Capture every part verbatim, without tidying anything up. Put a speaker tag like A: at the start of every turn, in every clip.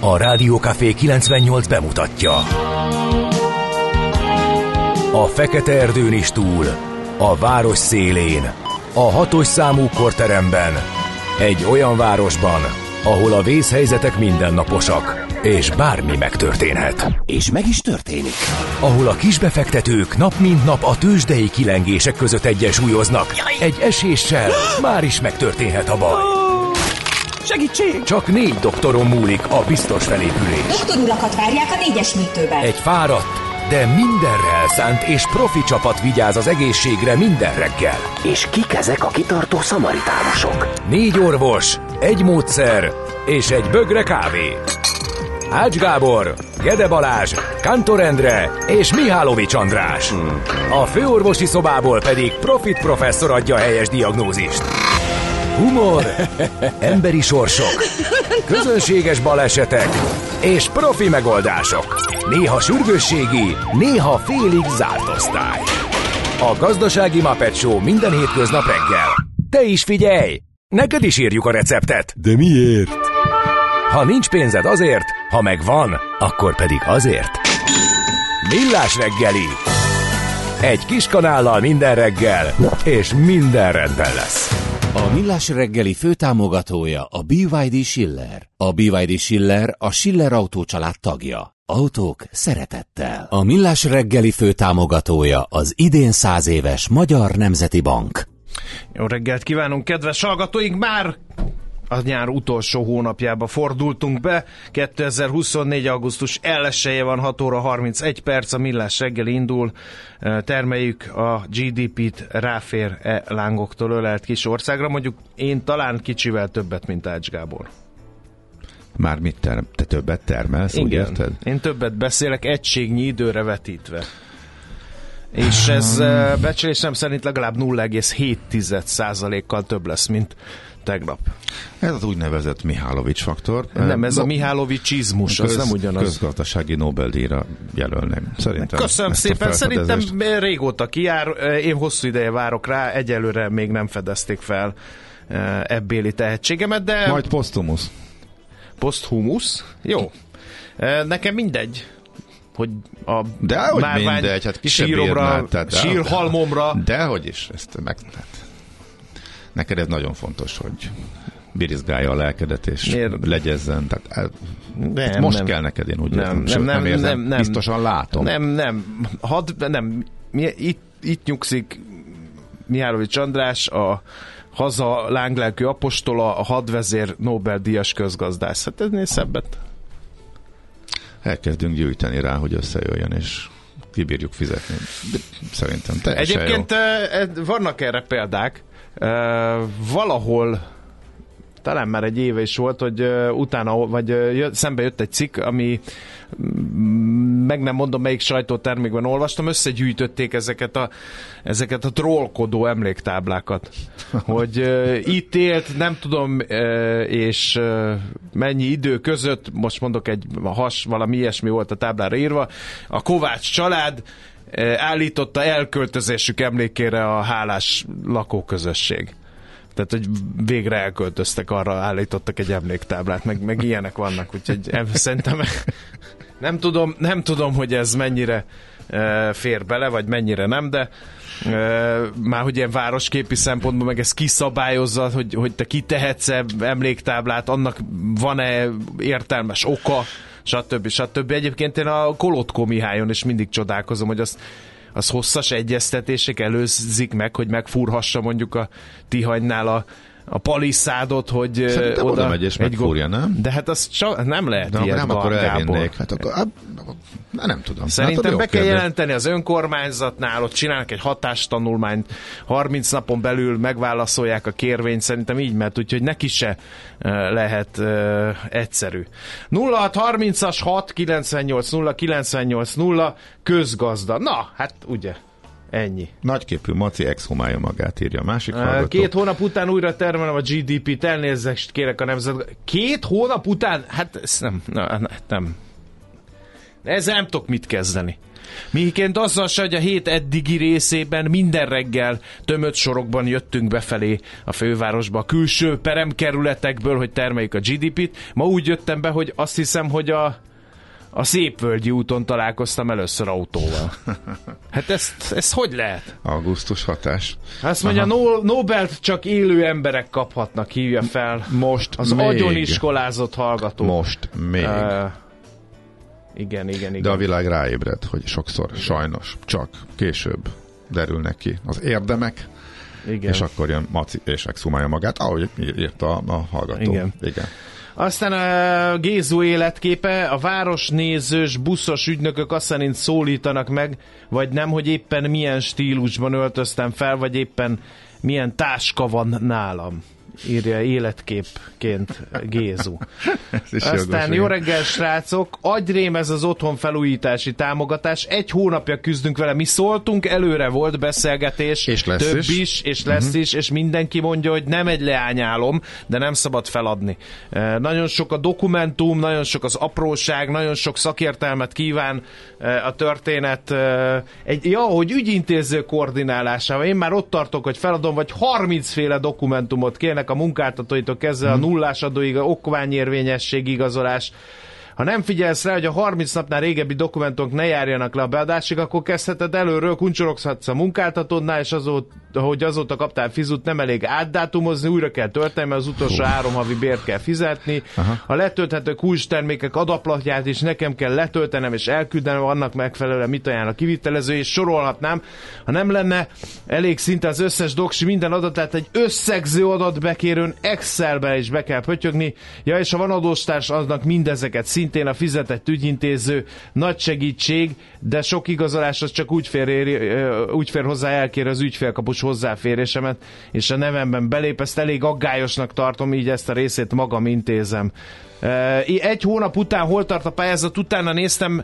A: A Rádió Café kilencvennyolc bemutatja. A fekete erdőn is túl, a város szélén, a hatos számú korteremben, egy olyan városban, ahol a vészhelyzetek mindennaposak, és bármi megtörténhet.
B: És meg is történik.
A: Ahol a kisbefektetők nap mint nap a tőzsdei kilengések között egyensúlyoznak. Egy eséssel már is megtörténhet a baj.
B: Segítség!
A: Csak négy doktoron múlik a biztos felépülés.
C: Doktor urakat várják a négyes műtőben.
A: Egy fáradt, de mindenre elszánt és profi csapat vigyáz az egészségre minden reggel.
B: És kik ezek a kitartó szamaritánusok?
A: Négy orvos, egy módszer és egy bögre kávé. Ács Gábor, Gede Balázs, Kántor Endre és Mihálovics András. A főorvosi szobából pedig Profit professzor adja a helyes diagnózist. Humor, emberi sorsok, közönséges balesetek és profi megoldások. Néha sürgősségi, néha félig zárt osztály. A Gazdasági Muppet Show minden hétköznap reggel. Te is figyelj! Neked is írjuk a receptet.
D: De miért?
A: Ha nincs pénzed azért, ha megvan, akkor pedig azért. Millás reggeli. Egy kis kanállal minden reggel, és minden rendben lesz.
B: A Millás reggeli főtámogatója a bé vé dé Schiller. A bé vé dé Schiller a Schiller Autó család tagja. Autók szeretettel. A Millás reggeli főtámogatója az idén száz éves Magyar Nemzeti Bank.
E: Jó reggelt kívánunk, kedves hallgatóink! Már a nyár utolsó hónapjába fordultunk be. kétezer-huszonnégy. augusztus elsője van, hat óra harmincegy perc, a Millás reggeli indul. Termeljük a gé dé pét, ráfér-e lángoktól ölelt kis országra. Mondjuk én talán kicsivel többet, mint Ács Gábor.
D: Már mit term? Te többet termelsz, úgy érted?
E: Én többet beszélek egységnyi időre vetítve. És ez becslésem szerint legalább nulla egész hét százalékkal több lesz, mint tegnap.
D: Ez az úgynevezett Mihálovics faktor.
E: Nem, ez no, a Mihálovicsizmus, az nem ugyanaz.
D: Közgazdasági Nobel-díjra jelölném. Szerintem.
E: Köszönöm szépen, szerintem régóta kijár, én hosszú ideje várok rá, egyelőre még nem fedezték fel ebbéli tehetségemet, de...
D: Majd posztumusz.
E: Poszthumusz? Jó. Nekem mindegy, hogy a
D: dehogy mindegy, hát
E: síromra, sírhalmomra.
D: Dehogy is, ezt meg... Neked ez nagyon fontos, hogy birizgálja a lelkedet, és Miért? Legyezzen. Tehát, nem, most nem. Kell neked, én úgy
E: nem,
D: értem.
E: Nem,
D: Sőt,
E: nem,
D: nem, érzem,
E: nem, nem,
D: biztosan látom.
E: Nem, nem. Hadd, nem. Itt, itt nyugszik Mihálovics András, a haza lánglelkű apostola, a hadvezér, Nobel-díjas közgazdász. Hát ennél szebbet.
D: Elkezdünk gyűjteni rá, hogy összejöjjön, és kibírjuk fizetni. De szerintem teljesen
E: Egyébként
D: jó.
E: Vannak erre példák. Uh, valahol talán már egy éve is volt, hogy uh, utána, vagy uh, jö, szembe jött egy cikk, ami mm, meg nem mondom, melyik sajtótermékben olvastam, összegyűjtötték ezeket a, ezeket a trollkodó emléktáblákat, hogy uh, itt élt, nem tudom, uh, és uh, mennyi idő között, most mondok egy has, valami ilyesmi volt a táblára írva, a Kovács család állította elköltözésük emlékére a hálás lakóközösség. Tehát, hogy végre elköltöztek, arra állítottak egy emléktáblát, meg, meg ilyenek vannak, úgyhogy szerintem nem tudom, nem tudom, hogy ez mennyire e, fér bele, vagy mennyire nem, de e, már hogy ilyen városképi szempontból meg ez kiszabályozza, hogy, hogy te kitehetsz-e emléktáblát, annak van-e értelmes oka, stb. stb. Egyébként én a Kolotko Mihályon is mindig csodálkozom, hogy az, az hosszas egyeztetések előzik meg, hogy megfúrhassa mondjuk a Tihanynál a, a paliszádot, hogy
D: szerintem
E: oda,
D: oda megy és megfúrja, nem?
E: De hát az csak nem lehet
D: de
E: ilyet,
D: nem, akkor elvinnék.
E: Hát
D: akkor, hát, nem tudom.
E: Szerintem
D: hát,
E: be kell
D: kérdés.
E: jelenteni az önkormányzatnál, ott csinálnak egy hatástanulmányt, harminc napon belül megválaszolják a kérvényt, szerintem így mehet, úgyhogy neki se uh, lehet uh, egyszerű. nulla hat harmincas hat kilencvennyolc nulla kilencvennyolc nulla közgazda. Na, hát ugye, ennyi.
D: Nagyképű Maci exhumálja magát, írja a másik hallgató.
E: Két hónap után újra termelem a gé dé pét, elnézést kérek a nemzet. Két hónap után? Hát ez nem, nem, nem. Ezzel nem tudok mit kezdeni. Miként azzal se, hogy a hét eddigi részében minden reggel tömött sorokban jöttünk befelé a fővárosba, a külső peremkerületekből, hogy termeljük a gé dé pét. Ma úgy jöttem be, hogy azt hiszem, hogy a, a Szépvölgyi úton találkoztam először autóval. Hát ezt, ezt hogy lehet?
D: Augusztus hatás.
E: Azt mondja, no, Nobelt csak élő emberek kaphatnak, hívja fel.
D: Most
E: az
D: még.
E: agyon iskolázott hallgató.
D: Most még. Uh,
E: Igen, igen, igen.
D: De a világ ráébred, hogy sokszor sajnos csak később derülnek ki az érdemek, igen. És akkor jön Maci és exhumálja magát, ahogy írta a hallgató.
E: Igen.
D: Igen.
E: Aztán a Gézu életképe, a városnézős, buszos ügynökök azt szerint szólítanak meg, vagy nem, hogy éppen milyen stílusban öltöztem fel, vagy éppen milyen táska van nálam. Írja életképként Gézu. Aztán jó reggel, srácok, agyrém ez az otthon felújítási támogatás. Egy hónapja küzdünk vele, mi szóltunk, előre volt beszélgetés,
D: és lesz
E: több
D: is,
E: is és lesz uh-huh. is, és mindenki mondja, hogy nem egy leányálom, de nem szabad feladni. E, nagyon sok a dokumentum, nagyon sok az apróság, nagyon sok szakértelmet kíván e, a történet. E, egy, ja, hogy ügyintéző koordinálásával. Én már ott tartok, hogy feladom, vagy harminc féle dokumentumot kérnek a munkáltatóitól kezdve a nullás adóig, okmányérvényesség igazolás. Ha nem figyelsz rá, hogy a harminc napnál régebbi dokumentumok ne járjanak le a beadásig, akkor kezdheted előről, kuncsoroghatsz a munkáltatódnál, és azóta, hogy azóta kaptál fizut, nem elég átdátumozni, újra kell tölteni, mert az utolsó Hú. három havi bért kell fizetni. Aha. A letölthető kulcstermékek adaplapját is nekem kell letöltenem és elküldenem, annak megfelelően mit ajánl a kivitelező, és sorolhatnám. Ha nem lenne elég szinte az összes doksi minden adatát egy összegző adatbekérőn Excelbe is be kell pötyögni. Ja, és ha van adóstárs, aznak mindezeket szintén a fizetett ügyintéző nagy segítség, de sok igazolás az csak úgy fér, úgy fér hozzá, elkér az ügyfélkapus hozzáférésemet, és a nevemben belép, ezt elég aggályosnak tartom, így ezt a részét magam intézem. Egy hónap után hol tart a pályázat? Utána néztem,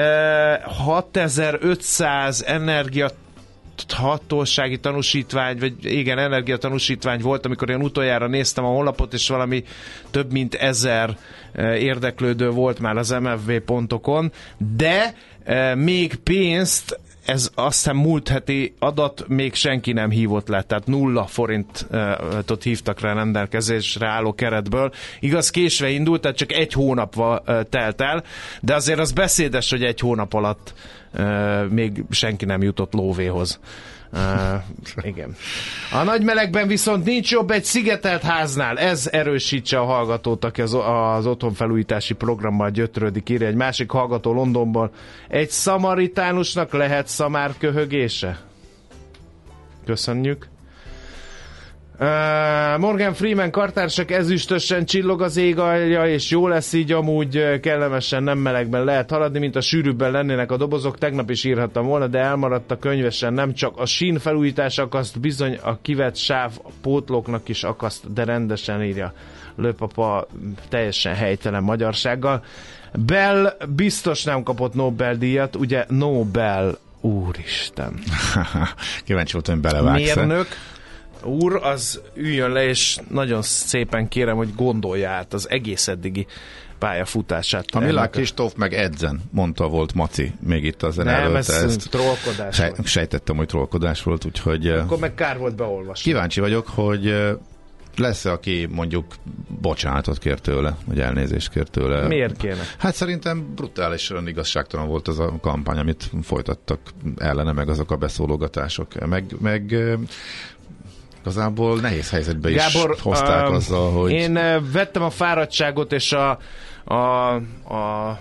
E: hatezer-ötszáz energia hatósági tanúsítvány, vagy igen, energiatanúsítvány volt, amikor én utoljára néztem a honlapot, és valami több mint ezer érdeklődő volt már az em ef vé pontokon, de még pénzt, ez azt hiszem múlt heti adat, még senki nem hívott le, tehát nulla forintot hívtak rá rendelkezésre álló keretből. Igaz, késve indult, tehát csak egy hónap telt el, de azért az beszédes, hogy egy hónap alatt uh, még senki nem jutott lóvéhoz. Uh, igen. A nagy melegben viszont nincs jobb egy szigetelt háznál. Ez erősítse a hallgatót, aki az, az otthonfelújítási programmal gyötrődik, írja egy másik hallgató Londonból. Egy szamaritánusnak lehet szamár köhögése? Köszönjük. Uh, Morgan Freeman kartársak, ezüstösen csillog az ég alja, és jó lesz így amúgy, kellemesen nem melegben lehet haladni, mint a sűrűbben lennének a dobozok. Tegnap is írhattam volna, de elmaradt a könyvesen, nem csak a sín felújítás akaszt, bizony a kivett sáv a pótlóknak is akaszt, de rendesen, írja Lőpapa teljesen helytelen magyarsággal. Bell biztos nem kapott Nobel-díjat, ugye Nobel, úristen.
D: Kíváncsi voltam, hogy belevágsz.
E: Mérnök úr, az üljön le, és nagyon szépen kérem, hogy gondolja át az egész eddigi pályafutását.
D: A Milák Kristóf meg edzen, mondta volt Maci, még itt az
E: nem, előtt. Ez ezt trollkodás
D: sej,
E: volt.
D: Sejtettem, hogy trollkodás volt, úgyhogy...
E: Akkor meg kár volt beolvasni.
D: Kíváncsi vagyok, hogy lesz-e, aki mondjuk bocsánatot kér tőle, vagy elnézést kér tőle.
E: Miért kéne?
D: Hát szerintem brutálisan igazságtalan volt az a kampány, amit folytattak ellene, meg azok a beszólogatások. Meg... meg igazából nehéz helyzetbe is
E: Gábor,
D: hozták
E: uh,
D: azzal, hogy...
E: Én uh, vettem a fáradtságot, és a, a, a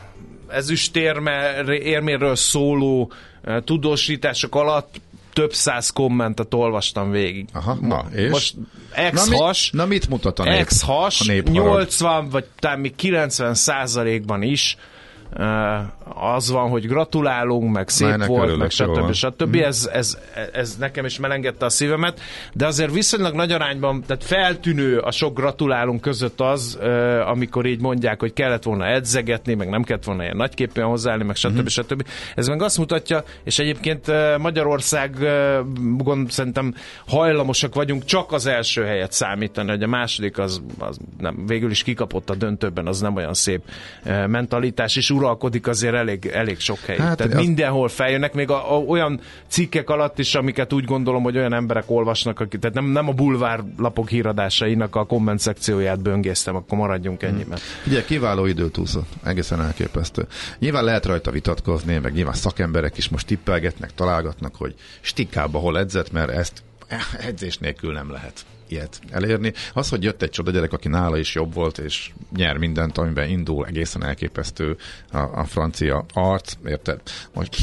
E: ezüstérméről szóló uh, tudósítások alatt több száz kommentet olvastam végig.
D: Aha, na, és?
E: Most ex-has,
D: na, mi, na mit mutat a nép?
E: Ex-has, nyolcvan vagy talán még kilencven százalékban is Uh, az van, hogy gratulálunk, meg szép Májnak volt, örülök, meg stb. stb. Mm. Ez, ez, ez nekem is melengedte a szívemet, de azért viszonylag nagy arányban, tehát feltűnő a sok gratulálunk között az, uh, amikor így mondják, hogy kellett volna edzegetni, meg nem kellett volna ilyen nagyképpen hozzáállni, meg stb. Mm. stb. Ez meg azt mutatja, és egyébként uh, Magyarország uh, gond, szerintem hajlamosak vagyunk csak az első helyet számítani, hogy a második az, az nem, végül is kikapott a döntőben, az nem olyan szép uh, mentalitás, és uralkodik azért elég, elég sok helyen.
D: Hát,
E: Tehát
D: az...
E: mindenhol feljönnek, még a, a, olyan cikkek alatt is, amiket úgy gondolom, hogy olyan emberek olvasnak, akik, tehát nem, nem a bulvárlapok híradásainak a komment szekcióját böngésztem, akkor maradjunk ennyiben.
D: Hmm. Ugye kiváló időt úszott, egészen elképesztő. Nyilván lehet rajta vitatkozni, meg nyilván szakemberek is most tippelgetnek, találgatnak, hogy stikkába hol edzett, mert ezt edzés nélkül nem lehet ilyet elérni. Az, hogy jött egy csoda gyerek, aki nála is jobb volt, és nyer mindent, amiben indul, egészen elképesztő a, a francia arc, érted? Most,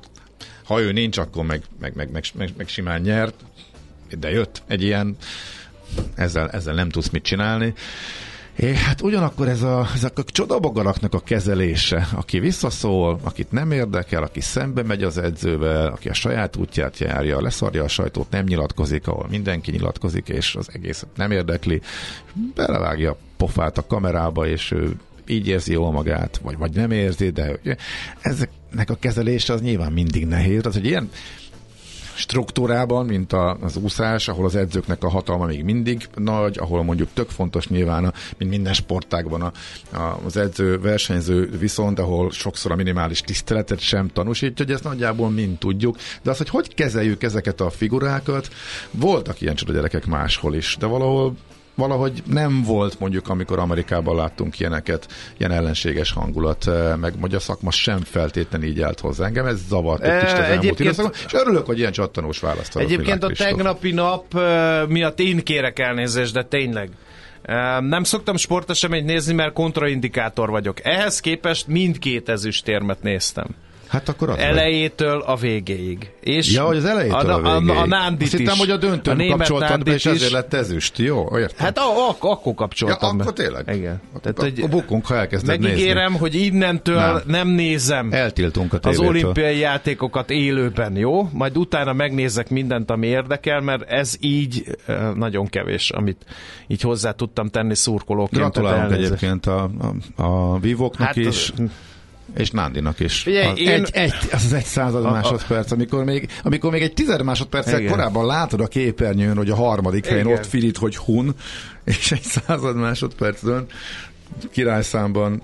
D: ha ő nincs, akkor meg, meg, meg, meg, meg, meg simán nyert, de jött egy ilyen, ezzel, ezzel nem tudsz mit csinálni. É, hát ugyanakkor ez a, ezek a csodabogaraknak a kezelése, aki visszaszól, akit nem érdekel, aki szembe megy az edzővel, aki a saját útját járja, leszarja a sajtót, nem nyilatkozik, ahol mindenki nyilatkozik, és az egészet nem érdekli, belevágja a pofát a kamerába, és ő így érzi jól magát, vagy, vagy nem érzi, de ezeknek a kezelése az nyilván mindig nehéz. Az, hogy ilyen struktúrában, mint a, az úszás, ahol az edzőknek a hatalma még mindig nagy, ahol mondjuk tök fontos nyilván, a, mint minden sportágban a, a, az edző, versenyző viszont, ahol sokszor a minimális tiszteletet sem tanúsítja, hogy ezt nagyjából mind tudjuk, de az, hogy hogy kezeljük ezeket a figurákat, voltak ilyen csoda gyerekek máshol is, de valahol valahogy nem volt mondjuk, amikor Amerikában láttunk ilyeneket, ilyen ellenséges hangulat, meg hogy a szakma sem feltétlenül így állt hozzá. Engem ez zavart egy kicsit az elmúlt időszakban, és örülök, hogy ilyen csattanós választ adott.
E: Egyébként a tegnapi nap uh, miatt én kérek elnézést, de tényleg. Uh, nem szoktam sporteseményt nézni, mert kontraindikátor vagyok. Ehhez képest mindkét ezüstérmet néztem.
D: Hát akkor
E: elejétől a végéig. És
D: ja, hogy az elejétől a, a, a végéig.
E: A, a Nándit
D: Azt hittem,
E: is.
D: hogy a döntőn kapcsoltad be, és ezért lett ezüst. Jó, értem.
E: Hát a, a, akkor kapcsoltam
D: ja,
E: be.
D: akkor tényleg.
E: Igen.
D: Tehát, hogy a bukunk, ha elkezded
E: megígérem,
D: nézni.
E: hogy innentől nem, nem nézem
D: eltiltunk a
E: az
D: tévétől.
E: olimpiai játékokat élőben, jó? Majd utána megnézek mindent, ami érdekel, mert ez így nagyon kevés, amit így hozzá tudtam tenni szurkolóként.
D: Gratulálunk egyébként a, a, a vívóknak hát is. Az, és Nándinak is.
E: Ugye,
D: az,
E: én...
D: egy, egy, az az egy század a, másodperc, amikor még, amikor még egy tized másodperccel igen. korábban látod a képernyőn, hogy a harmadik helyen ott Filit, hogy Hun, és egy század másodperc dönt. Királyszámban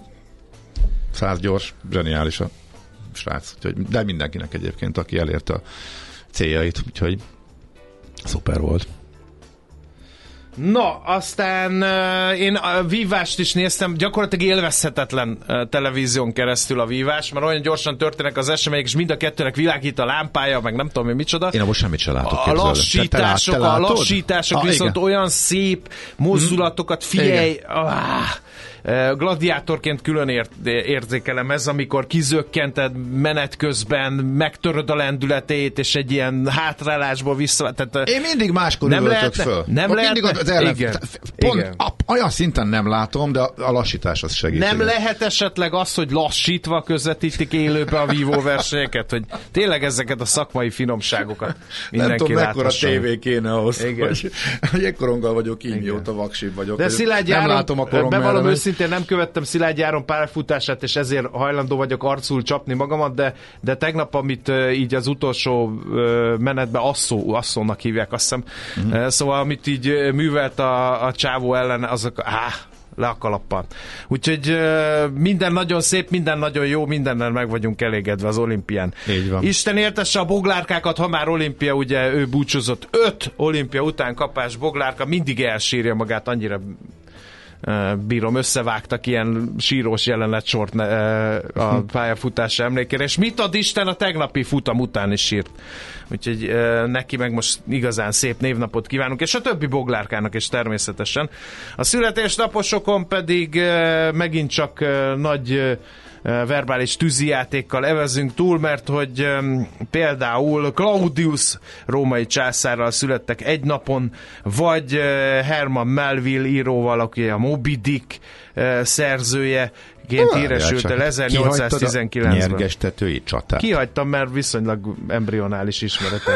D: száz gyors, zseniális a srác. Úgyhogy, de mindenkinek egyébként, aki elérte a céljait, úgyhogy szuper volt.
E: No, aztán uh, én a vívást is néztem, gyakorlatilag élvezhetetlen uh, televízión keresztül a vívás, mert olyan gyorsan történnek az események, és mind a kettőnek világít a lámpája, meg nem tudom, mi micsoda.
D: Én abban semmit sem látok.
E: A lassítások, te, te a lassítások ah, viszont igen. olyan szép mozdulatokat, figyelj, ah, gladiátorként külön ért, érzékelem ez, amikor kizökkented menet közben, megtöröd a lendületét, és egy ilyen hátrálásból vissza... Tehát,
D: én mindig máskor nem üvöltök föl.
E: Nem lehet.
D: Az ellen, pont igen. A, olyan szinten nem látom, de a, a lassítás az segít.
E: Nem lehet esetleg az, hogy lassítva közvetítik élőbe a vívó versenyeket, hogy tényleg ezeket a szakmai finomságokat mindenki
D: láthasson. Nem tudom, mekkora tévé kéne ahhoz,
E: igen.
D: hogy, hogy ekkoronggal vagyok így, mióta vaksibb vagyok.
E: De Szilágy
D: nem
E: Áron,
D: látom a korom
E: bevallom őszintén, nem követtem Szilágy Áron pályafutását, és ezért hajlandó vagyok arcul csapni magamat, de, de tegnap, amit uh, így az utolsó uh, menetben Asszó, Asszónak hívják, azt hiszem. Mm-hmm. Uh, szóval, amit így uh, művelt a, a csávó ellen, azok, áh, le a kalappal. Úgyhogy uh, minden nagyon szép, minden nagyon jó, mindennel meg vagyunk elégedve az olimpián.
D: Így van.
E: Isten értesse a boglárkákat, ha már olimpia, ugye ő búcsúzott. Öt olimpia után kapás boglárka, mindig elsírja magát, annyira bírom, összevágtak ilyen sírós jelenet-sort a pályafutása emlékére, és mit ad Isten, a tegnapi futam után is sírt. Úgyhogy neki meg most igazán szép névnapot kívánunk, és a többi boglárkának is természetesen. A születésnaposokon pedig megint csak nagy verbális tűzijátékkal evezünk túl, mert hogy um, például Claudius római császárral születtek egy napon, vagy uh, Herman Melville íróval, aki a Moby Dick uh, szerzője, ként híresült el ezernyolcszáztizenkilencben.
D: Nyergestetői csatát.
E: Kihagytam, mert viszonylag embrionális ismereteim van.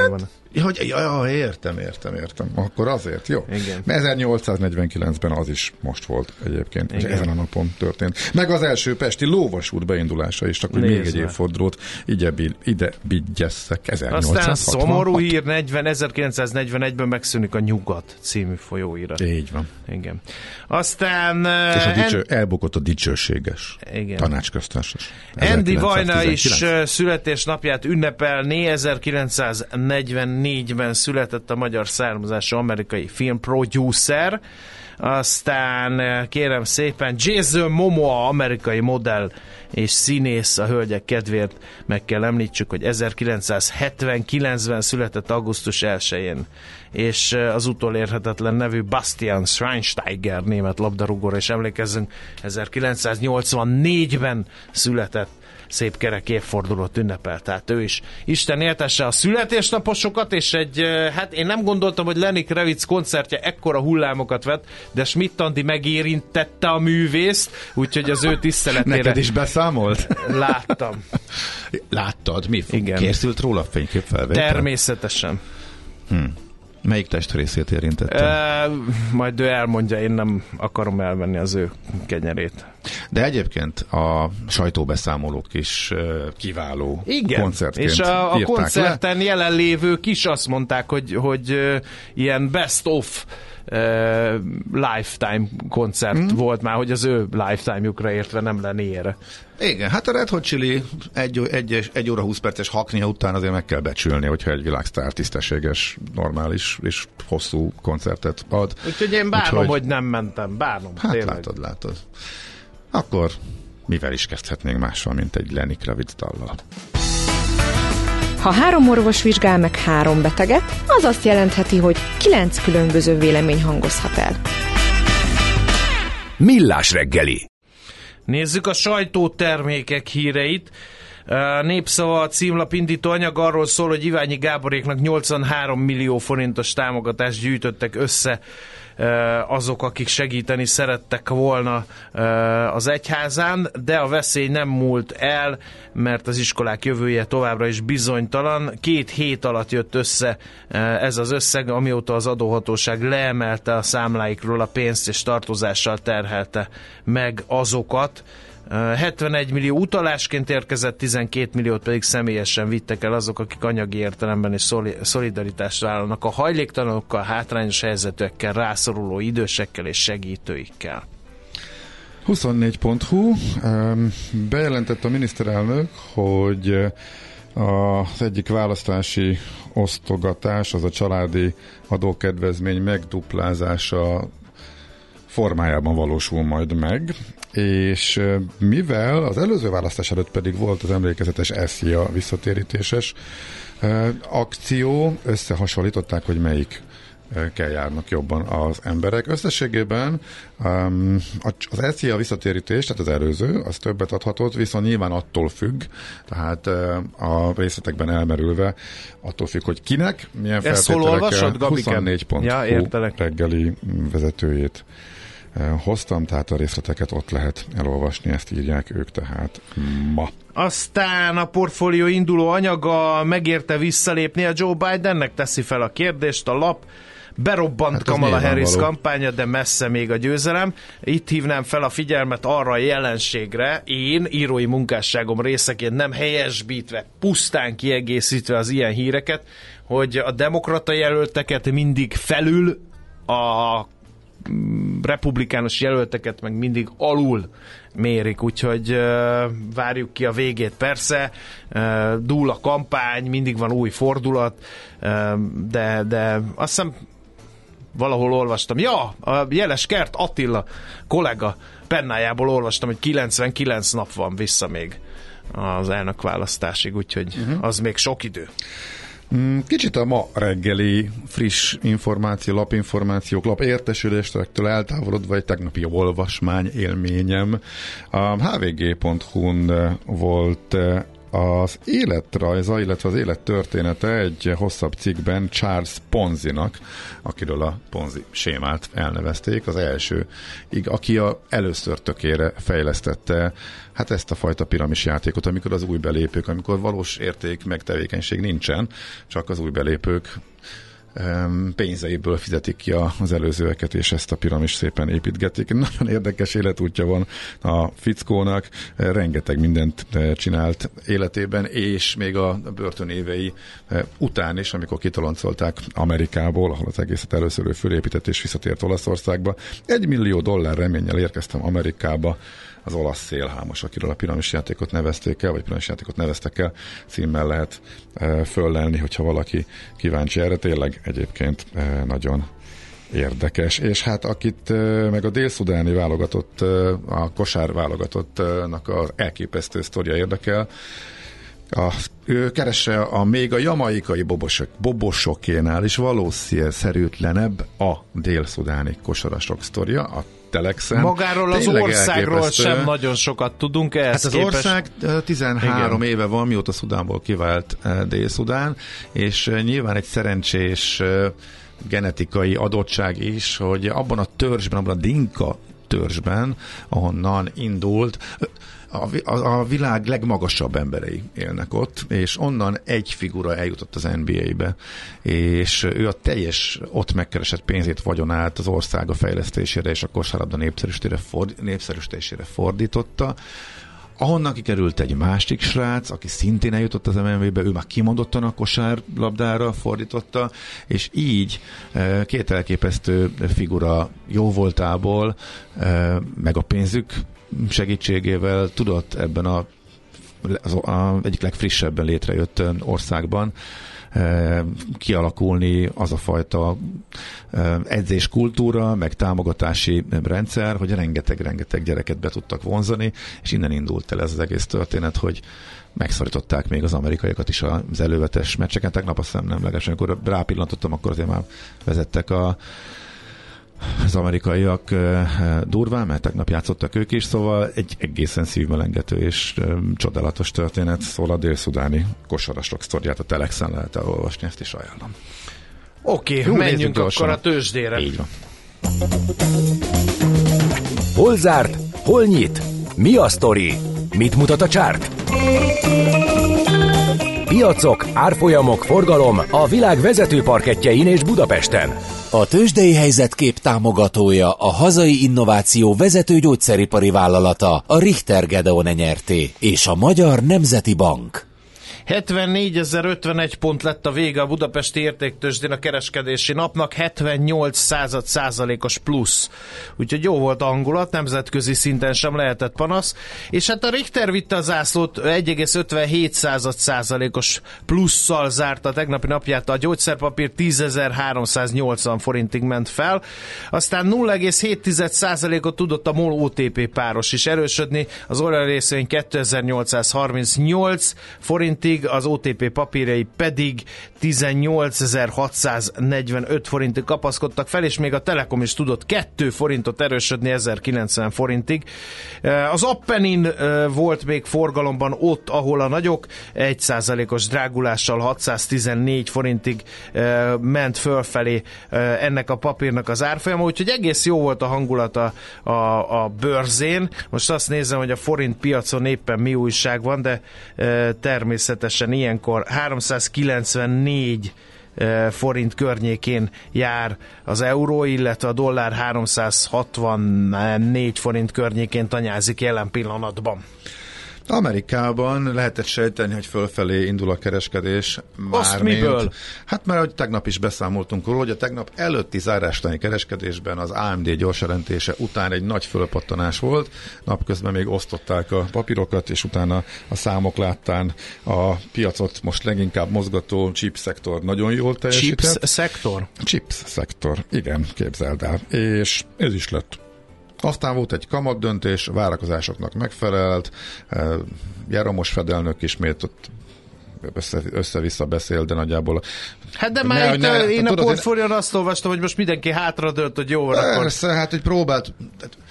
D: Ja, hogy, ja, értem, értem, értem. Akkor azért, jó.
E: Igen.
D: ezernyolcszáznegyvenkilencben az is most volt egyébként, és ezen a napon történt. Meg az első pesti lóvasút beindulása is, csak hogy még egy évfordulót ide, ide vigyesszek. ezernyolcszázhatvanhat.
E: Aztán szomorú hír, negyven, ezerkilencszáznegyvenegyben megszűnik a Nyugat című folyóirat.
D: Így van.
E: Igen. Aztán...
D: És a dicső,
E: en...
D: elbukott a dicsőséges
E: Igen.
D: tanácsköztársaság.
E: Andy Vajna is születésnapját ünnepelné, ezerkilencszáznegyvennégyben született a magyar származású amerikai filmproducer. Aztán kérem szépen Jason Momoa, amerikai modell és színész, a hölgyek kedvéért meg kell említsük, hogy ezerkilencszázhetvenkilencben született augusztus elsején, és az utolérhetetlen nevű Bastian Schweinsteiger német labdarúgóra is emlékezzünk, ezerkilencszáznyolcvannégyben született, szép kerek évfordulót ünnepel, tehát ő is. Isten éltesse a születésnaposokat, és egy, hát én nem gondoltam, hogy Lenny Kravitz koncertje ekkora hullámokat vett, de Schmidt Andi megérintette a művészt, úgyhogy az ő tiszteletére...
D: Neked is beszámolt?
E: Láttam.
D: Láttad? Mi?
E: Igen.
D: Készült róla fényképfelvétel?
E: Természetesen.
D: Hm. Melyik testrészét érintette?
E: E, majd ő elmondja, én nem akarom elvenni az ő kenyerét.
D: De egyébként a sajtóbeszámolók is kiváló
E: igen,
D: koncertként
E: és a, a koncerten
D: le.
E: jelenlévők is azt mondták, hogy, hogy uh, ilyen best of uh, lifetime koncert mm. volt már, hogy az ő lifetime-jukra értve nem Lennyére.
D: Igen, hát a Red Hot Chili egy, egy, egy óra húsz perces haknia után azért meg kell becsülni, hogyha egy világsztár tisztességes, normális és hosszú koncertet ad.
E: Úgyhogy én bánom, Úgyhogy... hogy nem mentem, bánom.
D: Hát
E: tényleg.
D: látod, látod. Akkor mivel is kezdhetnénk mással, mint egy Lenny Kravitz dallal.
F: Ha három orvos vizsgál meg három beteget, az azt jelentheti, hogy kilenc különböző vélemény hangozhat el.
A: Millás reggeli.
E: Nézzük a sajtótermékek híreit. Népszava címlap indító anyag arról szól, hogy Iványi Gáboréknak nyolcvanhárom millió forintos támogatást gyűjtöttek össze azok, akik segíteni szerettek volna az egyházán, de a veszély nem múlt el, mert az iskolák jövője továbbra is bizonytalan. Két hét alatt jött össze ez az összeg, amióta az adóhatóság leemelte a számláikról a pénzt, és tartozással terhelte meg azokat. hetvenegy millió utalásként érkezett, tizenkét milliót pedig személyesen vittek el azok, akik anyagi értelemben és szolidaritást vállalnak a hajléktalanokkal, hátrányos helyzetűekkel, rászoruló idősekkel és segítőikkel.
D: huszonnégy pont hu bejelentett a miniszterelnök, hogy az egyik választási osztogatás, az a családi adókedvezmény megduplázása formájában valósul majd meg, és mivel az előző választás előtt pedig volt az emlékezetes eszia visszatérítéses akció, összehasonlították, hogy melyik kell járnak jobban az emberek. Összességében um, az eszia visszatérítés, tehát az előző, az többet adhatott, viszont nyilván attól függ, tehát a részletekben elmerülve attól függ, hogy kinek, milyen feltételekkel. huszonnégy pont hu ja, reggeli vezetőjét hoztam, tehát a részleteket ott lehet elolvasni, ezt írják ők tehát ma.
E: Aztán a portfólió induló anyaga megérte visszalépni a Joe Bidennek, teszi fel a kérdést a lap. Berobbant hát Kamala Harris kampánya, de messze még a győzelem. Itt hívnám fel a figyelmet arra a jelenségre, én írói munkásságom részeként nem helyesbítve, pusztán kiegészítve az ilyen híreket, hogy a demokrata jelölteket mindig felül, a republikánus jelölteket meg mindig alul mérik, úgyhogy uh, várjuk ki a végét. Persze, uh, dúl a kampány, mindig van új fordulat, uh, de, de azt hiszem valahol olvastam, ja, a Jeles Kert Attila kollega pennájából olvastam, hogy kilencvenkilenc nap van vissza még az elnökválasztásig, úgyhogy uh-huh. az még sok idő.
D: Kicsit a ma reggeli friss információ, lapinformációk, lapértesüléstektől eltávolodva egy tegnapi olvasmány élményem. A há vé gé pont hu-n volt az életrajza, illetve az élettörténete egy hosszabb cikkben Charles Ponzinak, akiről a Ponzi sémát elnevezték, az első, aki a először tökére fejlesztette hát ezt a fajta piramis játékot, amikor az új belépők, amikor valós érték meg tevékenység nincsen, csak az új belépők pénzeiből fizetik ki az előzőeket, és ezt a piramis szépen építgetik. Nagyon érdekes életútja van a fickónak, rengeteg mindent csinált életében, és még a börtönévei után is, amikor kitoloncolták Amerikából, ahol az egészet először ő fölépített és visszatért Olaszországba. Egy millió dollár reménnyel érkeztem Amerikába, az olasz szélhámos, akiről a piramis játékot nevezték el, vagy piramis játékot neveztek el, címmel lehet e, föllelni, hogyha valaki kíváncsi erre. Tényleg egyébként e, nagyon érdekes. És hát akit e, meg a dél-szudáni válogatott, e, a kosár válogatottnak az elképesztő sztoria érdekel, A, ő keresse a még a jamaikai bobosok, bobosokénál is valószínűtlenebb a dél-szudáni kosarasok sztoria, a Telexen.
E: Magáról az
D: Tényleg
E: országról
D: elképesztő.
E: sem nagyon sokat tudunk ehhez
D: Hát az
E: képest.
D: ország tizenhárom
E: Igen.
D: éve van, mióta Szudánból kivált Dél-Szudán, és nyilván egy szerencsés genetikai adottság is, hogy abban a törzsben, abban a Dinka törzsben, ahonnan indult, A, a, a világ legmagasabb emberei élnek ott, és onnan egy figura eljutott az en bé á-be, és ő a teljes ott megkeresett pénzét, vagyonát az ország a fejlesztésére és a kosárlabda népszerűsítésére, ford, népszerűsítésére fordította, ahonnan kikerült egy másik srác, aki szintén eljutott az em en vé-be, ő már kimondottan a kosárlabdára fordította, és így két elképesztő figura jó voltából, meg a pénzük segítségével tudott ebben a, az, a egyik legfrissebben létrejött országban e, kialakulni az a fajta e, edzéskultúra, meg támogatási rendszer, hogy rengeteg-rengeteg gyereket be tudtak vonzani, és innen indult el ez az egész történet, hogy megszorították még az amerikaiakat is az elővetes meccseken. Tegnap azt hiszem nemlegesen, amikor rápillantottam, akkor azért már vezettek a az amerikaiak durván, mert tegnap játszottak ők is, szóval egy egészen szívmelengető és csodálatos történet, szól a dél-szudáni kosarasok sztoriát, a Telexen lehet elolvasni, ezt is ajánlom.
E: Oké, okay, menjünk akkor a tőzsdére.
D: Így van.
A: Hol zárt? Hol nyit? Mi a sztori? Mit mutat a csárt? Piacok, árfolyamok, forgalom a világ vezető parkettjein és Budapesten.
B: A tőzsdei helyzetkép támogatója a hazai innováció vezető gyógyszeripari vállalata, a Richter Gedeon nyerté, és a Magyar Nemzeti Bank.
E: hetvennégyezer-ötvenegy pont lett a vége a budapesti értéktőzsdén a kereskedési napnak, hetvennyolc század százalékos plusz. Úgyhogy jó volt a hangulat, nemzetközi szinten sem lehetett panasz, és hát a Richter vitte a zászlót, egy egész ötvenhét század százalékos plusszal zárta a tegnapi napját, a gyógyszerpapír tízezer-háromszáznyolcvan forintig ment fel, aztán nulla egész hét százalékot tudott a MOL o té pé páros is erősödni, az Orra részvény kétezer-nyolcszázharmincnyolc forintig, az o té pé papírjai pedig tizennyolcezer-hatszáznegyvenöt forintig kapaszkodtak fel, és még a Telekom is tudott két forintot erősödni ezerkilencven forintig. Az Appenin volt még forgalomban ott, ahol a nagyok, egy százalékos drágulással hatszáztizennégy forintig ment fölfelé ennek a papírnak az árfolyama, úgyhogy egész jó volt a hangulata a, a bőrzén. Most azt nézem, hogy a forint piacon éppen mi újság van, de természetesen ilyenkor háromszázkilencvennégy forint környékén jár az euró, illetve a dollár háromszázhatvannégy forint környékén tanyázik jelen pillanatban.
D: Amerikában lehetett sejteni, hogy fölfelé indul a kereskedés.
E: Azt miből?
D: Hát már, hogy tegnap is beszámoltunk róla, hogy a tegnap előtti zárástáni kereskedésben az á em dé gyors jelentése után egy nagy fölpattanás volt. Napközben még osztották a papírokat, és utána a számok láttán a piacot most leginkább mozgató chip szektor nagyon jól teljesített.
E: Chips szektor?
D: Chips szektor, igen, képzeld el. És ez is lett. Aztán volt egy kamatdöntés, várakozásoknak megfelelt, Jeromos fedelnök ismét ott össze, össze-vissza beszél, de nagyjából...
E: Hát de már ne, itt ne, én tudod, a portfólión azt olvastam, hogy most mindenki hátradőlt, hogy jó van.
D: Persze, akkor... hát hogy próbált...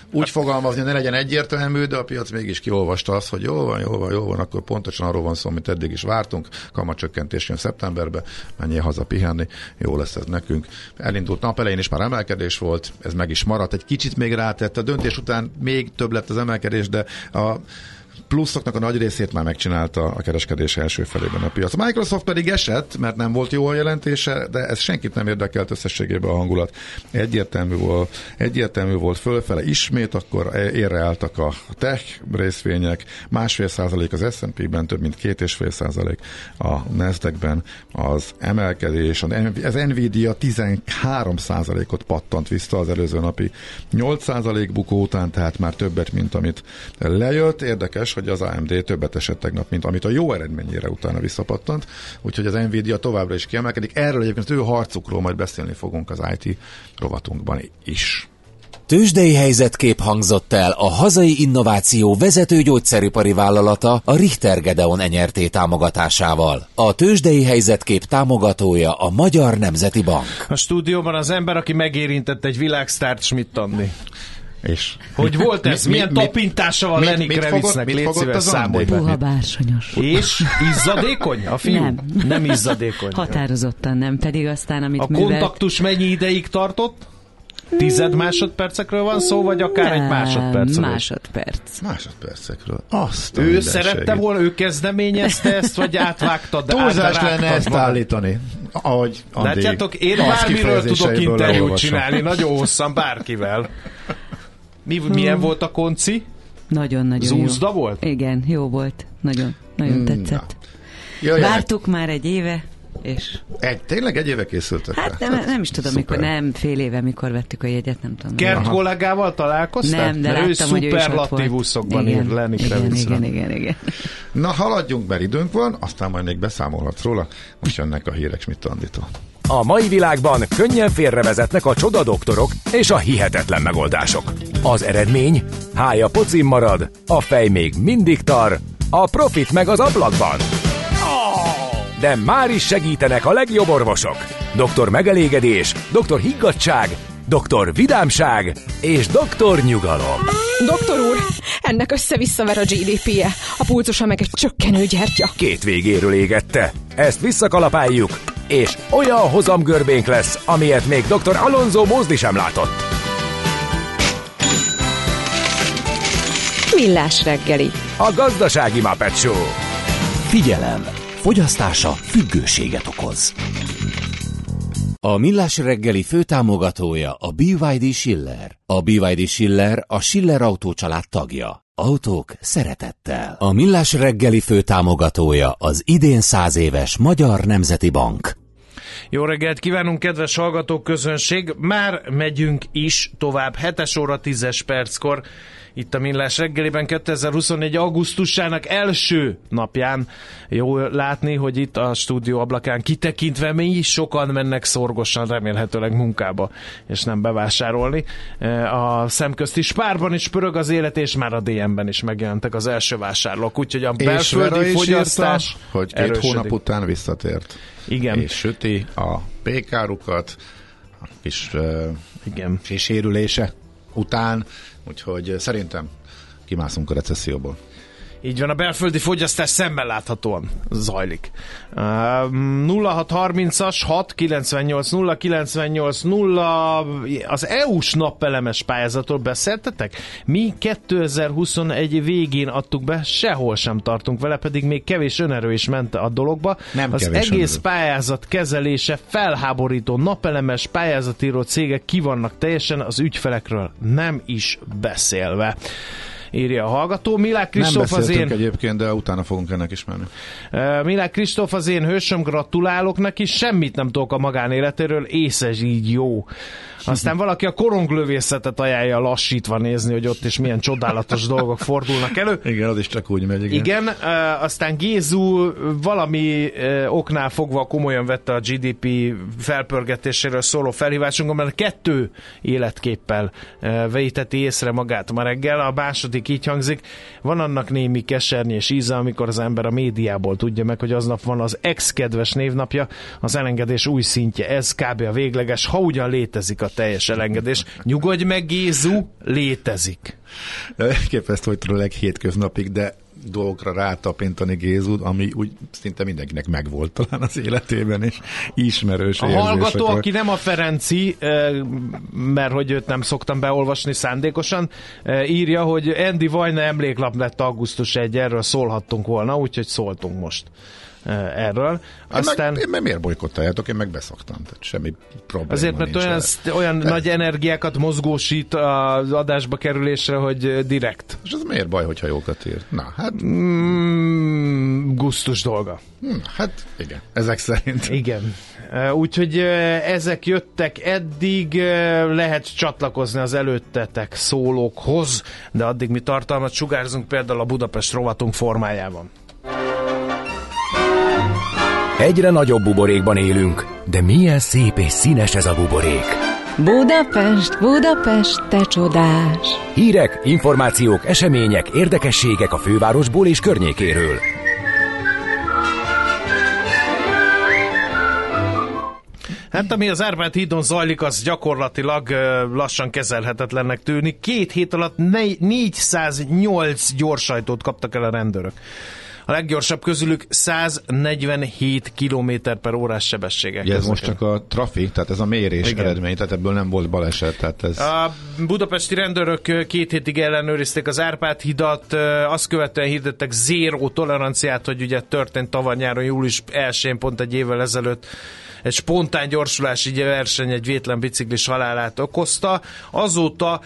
D: úgy fogalmazni, ne legyen egyértelmű, de a piac mégis kiolvasta azt, hogy jó van, jó van, jó van, akkor pontosan arról van szó, amit eddig is vártunk, kamatcsökkentés jön szeptemberbe, menjél haza pihenni, jó lesz ez nekünk. Elindult nap elején is már emelkedés volt, ez meg is maradt, egy kicsit még rátett, a döntés után még több lett az emelkedés, de a pluszoknak a nagy részét már megcsinálta a kereskedés első felében a piac. A Microsoft pedig esett, mert nem volt jó a jelentése, de ez senkit nem érdekelt összességében a hangulat. Egyértelmű volt, egyértelmű volt fölfele ismét, akkor érre álltak a tech részvények, másfél százalék az es and pé-ben, több mint két és fél százalék a Nasdaqben, az emelkedés, az Nvidia tizenhárom százalékot pattant vissza az előző napi nyolc százalék bukó után, tehát már többet, mint amit lejött. Érdekes, hogy az á em dé többet esett tegnap, mint amit a jó eredményére utána visszapattant, úgyhogy az Nvidia továbbra is kiemelkedik. Erről egyébként az ő harcukról majd beszélni fogunk az i té rovatunkban is.
B: Tőzsdei helyzetkép hangzott el a hazai innováció vezető gyógyszeripari vállalata a Richter Gedeon Enyerté támogatásával. A tőzsdei helyzetkép támogatója a Magyar Nemzeti Bank.
E: A stúdióban az ember, aki megérintett egy világsztárt, Schmidt Andi.
D: És
E: hogy volt ez?
D: Mi,
E: Milyen
D: mi,
E: tapintása van Lenny Kravitznek? Légy szíves, számolj be.
G: Puha bársonyos.
E: És izzadékony a fiú?
G: Nem.
E: Nem izzadékony.
G: Határozottan nem, pedig aztán, amit
E: a
G: művelt...
E: kontaktus mennyi ideig tartott? Tized másodpercekről van szó, vagy akár
G: nem,
E: egy másodpercről?
G: Másodperc.
D: Másodpercekről. Azt
E: ő szerette volna, ő kezdeményezte ezt, vagy átvágtad?
D: Túlzás lenne ezt
E: magad?
D: Állítani. Ahogy
E: látjátok, én bármiről tudok interjút csinálni, nagyon hosszan, bárkivel. Mi, milyen hmm. volt a konci?
G: Nagyon-nagyon
E: Zúzda
G: jó.
E: volt?
G: Igen, jó volt. Nagyon, nagyon hmm, tetszett.
D: Jaj,
G: vártuk jaj. Már egy éve, és...
D: Egy, tényleg egy éve készültek
G: hát nem, nem, nem is tudom, mikor, nem, fél éve, mikor vettük a jegyet, nem tudom.
E: Kert
G: Aha.
E: kollégával találkoztál?
G: Nem, de láttam, hogy ő is ott
E: szuperlatívuszokban ír Lenny Kravitzra.
G: Igen, igen, igen.
D: Na, haladjunk, mert időnk van, aztán majd még beszámolhatsz róla. Most jönnek a hírek Schmidt Anditól.
A: A mai világban könnyen félrevezetnek a csodadoktorok és a hihetetlen megoldások. Az eredmény? Hája pocim marad, a fej még mindig tar, a profit meg az ablakban. De már is segítenek a legjobb orvosok. Doktor Megelégedés, Doktor Higgadtság, Doktor Vidámság és Doktor Nyugalom.
F: Doktor úr, ennek össze-visszaver a gé dé pé-je, a pulzusa meg egy csökkenő gyertya.
A: Két végéről égette. Ezt visszakalapáljuk, és olyan hozamgörbénk lesz, amilyet még Doktor Alonso Mózdi sem látott.
F: Millás reggeli.
A: A gazdasági Muppet Show.
B: Figyelem! Fogyasztása függőséget okoz. A Millás reggeli főtámogatója a bé vé dé Schiller. A bé vé dé Schiller a Schiller Autó család tagja. Autók szeretettel. A Millás reggeli főtámogatója az idén száz éves Magyar Nemzeti Bank.
E: Jó reggelt kívánunk, kedves hallgatók, közönség! Már megyünk is tovább, hetes óra tízes perckor. Itt a Millás reggeliben kétezer-huszonnégy. augusztusának első napján jó látni, hogy itt a stúdió ablakán kitekintve mi is sokan mennek szorgosan remélhetőleg munkába, és nem bevásárolni. A szemközti Spárban is pörög az élet, és már a dé em-ben is megjelentek az első vásárlók, úgyhogy a belföldi fogyasztás
D: írta, hogy két
E: erősödik.
D: hónap után visszatért.
E: Igen.
D: És süti a pékárukat, a kis, uh,
E: Igen.
D: kis sérülése után, úgyhogy szerintem kimászunk a recesszióból.
E: Így van, a belföldi fogyasztás szemmel láthatóan zajlik. Uh, nulla hat harmincas hat kilencvennyolc nulla kilencvennyolc nulla az é u-s napelemes pályázatról beszéltetek? Mi kétezer-huszonegy végén adtuk be, sehol sem tartunk vele, pedig még kevés önerő is ment a dologba.
D: Nem
E: az egész
D: önerő.
E: Pályázat kezelése felháborító, napelemes pályázatíró cégek ki vannak teljesen, az ügyfelekről nem is beszélve. Írja a hallgató. Milák Kristóf az én...
D: egyébként, de utána fogunk ennek is menni.
E: Uh, Milák Kristóf az én hősöm, gratulálok neki, semmit nem tudok a magánéletéről, és ez így jó. Aztán valaki a koronglövészetet ajánlja lassítva nézni, hogy ott is milyen csodálatos dolgok fordulnak elő.
D: Igen, az is csak úgy megy. Igen,
E: igen uh, aztán Gézu valami uh, oknál fogva komolyan vette a gé dé pé felpörgetéséről szóló felhívásunkon, mert kettő életképpel uh, vejteti észre magát ma reggel. A második kritik így hangzik, van annak némi kesernyés íze, amikor az ember a médiából tudja meg, hogy aznap van az ex-kedves névnapja, az elengedés új szintje, ez kb. A végleges, ha ugyan létezik a teljes elengedés. Nyugodj meg, Gézu, létezik.
D: Képesztő, hogy tudod leghétköznapig, de dolgokra rátapintani Gézud, ami úgy szinte mindenkinek megvolt talán az életében, és ismerős
E: A
D: érzések.
E: hallgató, aki nem a Ferenci, mert hogy őt nem szoktam beolvasni szándékosan, írja, hogy Andy Vajna emléklap lett augusztus elseje, erről szólhattunk volna, úgyhogy szóltunk most erről.
D: Aztán... Meg, meg miért bolykottáljátok? Én meg beszoktam, tehát semmi probléma.
E: Azért, mert olyan, olyan nagy energiákat mozgósít az adásba kerülésre, hogy direkt.
D: És az miért baj, hogyha jókat ír? Na, hát...
E: Mm, gusztus dolga.
D: Hm, hát igen, ezek szerint.
E: Igen. Úgyhogy ezek jöttek eddig, lehet csatlakozni az előttetek szólókhoz, de addig mi tartalmat sugárzunk például a Budapest rovatunk formájában.
A: Egyre nagyobb buborékban élünk, de milyen szép és színes ez a buborék.
F: Budapest, Budapest, te csodás!
A: Hírek, információk, események, érdekességek a fővárosból és környékéről.
E: Hát ami az Árpád hídon zajlik, az gyakorlatilag lassan kezelhetetlennek tűnik. Két hét alatt négyszáznyolc gyorsajtót kaptak el a rendőrök. A leggyorsabb közülük száznegyvenhét kilométer per órás sebességek.
D: Ja, ez most csak a trafik, tehát ez a mérés
E: Igen.
D: eredmény, tehát ebből nem volt baleset. Tehát ez...
E: A budapesti rendőrök két hétig ellenőrizték az Árpád hidat, azt követően hirdettek zéró toleranciát, hogy ugye történt tavaly nyáron július elsején, pont egy évvel ezelőtt egy spontán gyorsulási verseny egy vétlen biciklis halálát okozta. Azóta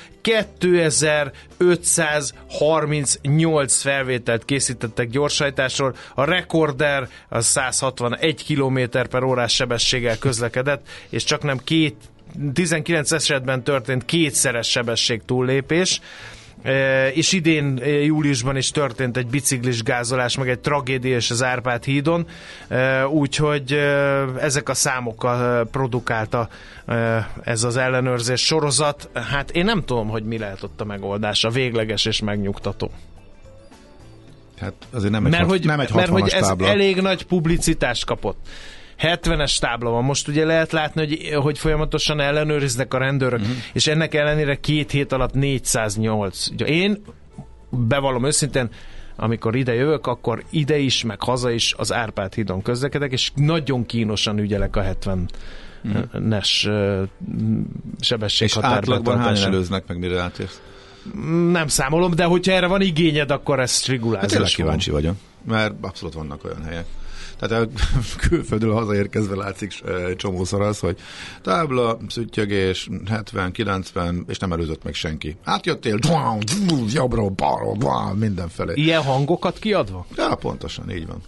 E: kétezer-ötszázharmincnyolc felvételt készítettek gyorsajtásról. A rekorder az száz hatvanegy kilométer per órás sebességgel közlekedett, és csak nem két, tizenkilenc esetben történt kétszeres sebesség túllépés. E, és idén júliusban is történt egy biciklis gázolás, meg egy tragédia is az Árpád hídon, e, úgyhogy e, ezek a számokkal produkálta e, ez az ellenőrzés sorozat. Hát én nem tudom, hogy mi lehet ott a megoldás, a végleges és megnyugtató.
D: Hát azért nem egy,
E: mert
D: hat,
E: hogy,
D: nem egy
E: mert hogy ez
D: tábla.
E: Elég nagy publicitást kapott. hetvenes tábla van. Most ugye lehet látni, hogy, hogy folyamatosan ellenőriznek a rendőrök, uh-huh. és ennek ellenére két hét alatt négyszáznyolc. Én bevallom őszintén, amikor ide jövök, akkor ide is, meg haza is az Árpád hídon közlekedek, és nagyon kínosan ügyelek a hetvenes uh-huh. sebességhatár.
D: És átlagban hányan előznek meg, mire átérsz?
E: Nem számolom, de hogyha erre van igényed, akkor ez rigulázás.
D: Hát tényleg kíváncsi vagyok, mert abszolút vannak olyan helyek. Tehát a külföldről hazaérkezve látszik csomószor az, hogy tábla, szüttyögés, hetven, kilencven, és nem előzött meg senki. Átjöttél, jobbra, balra, mindenfelé.
E: Ilyen hangokat kiadva?
D: Ja, pontosan, így van.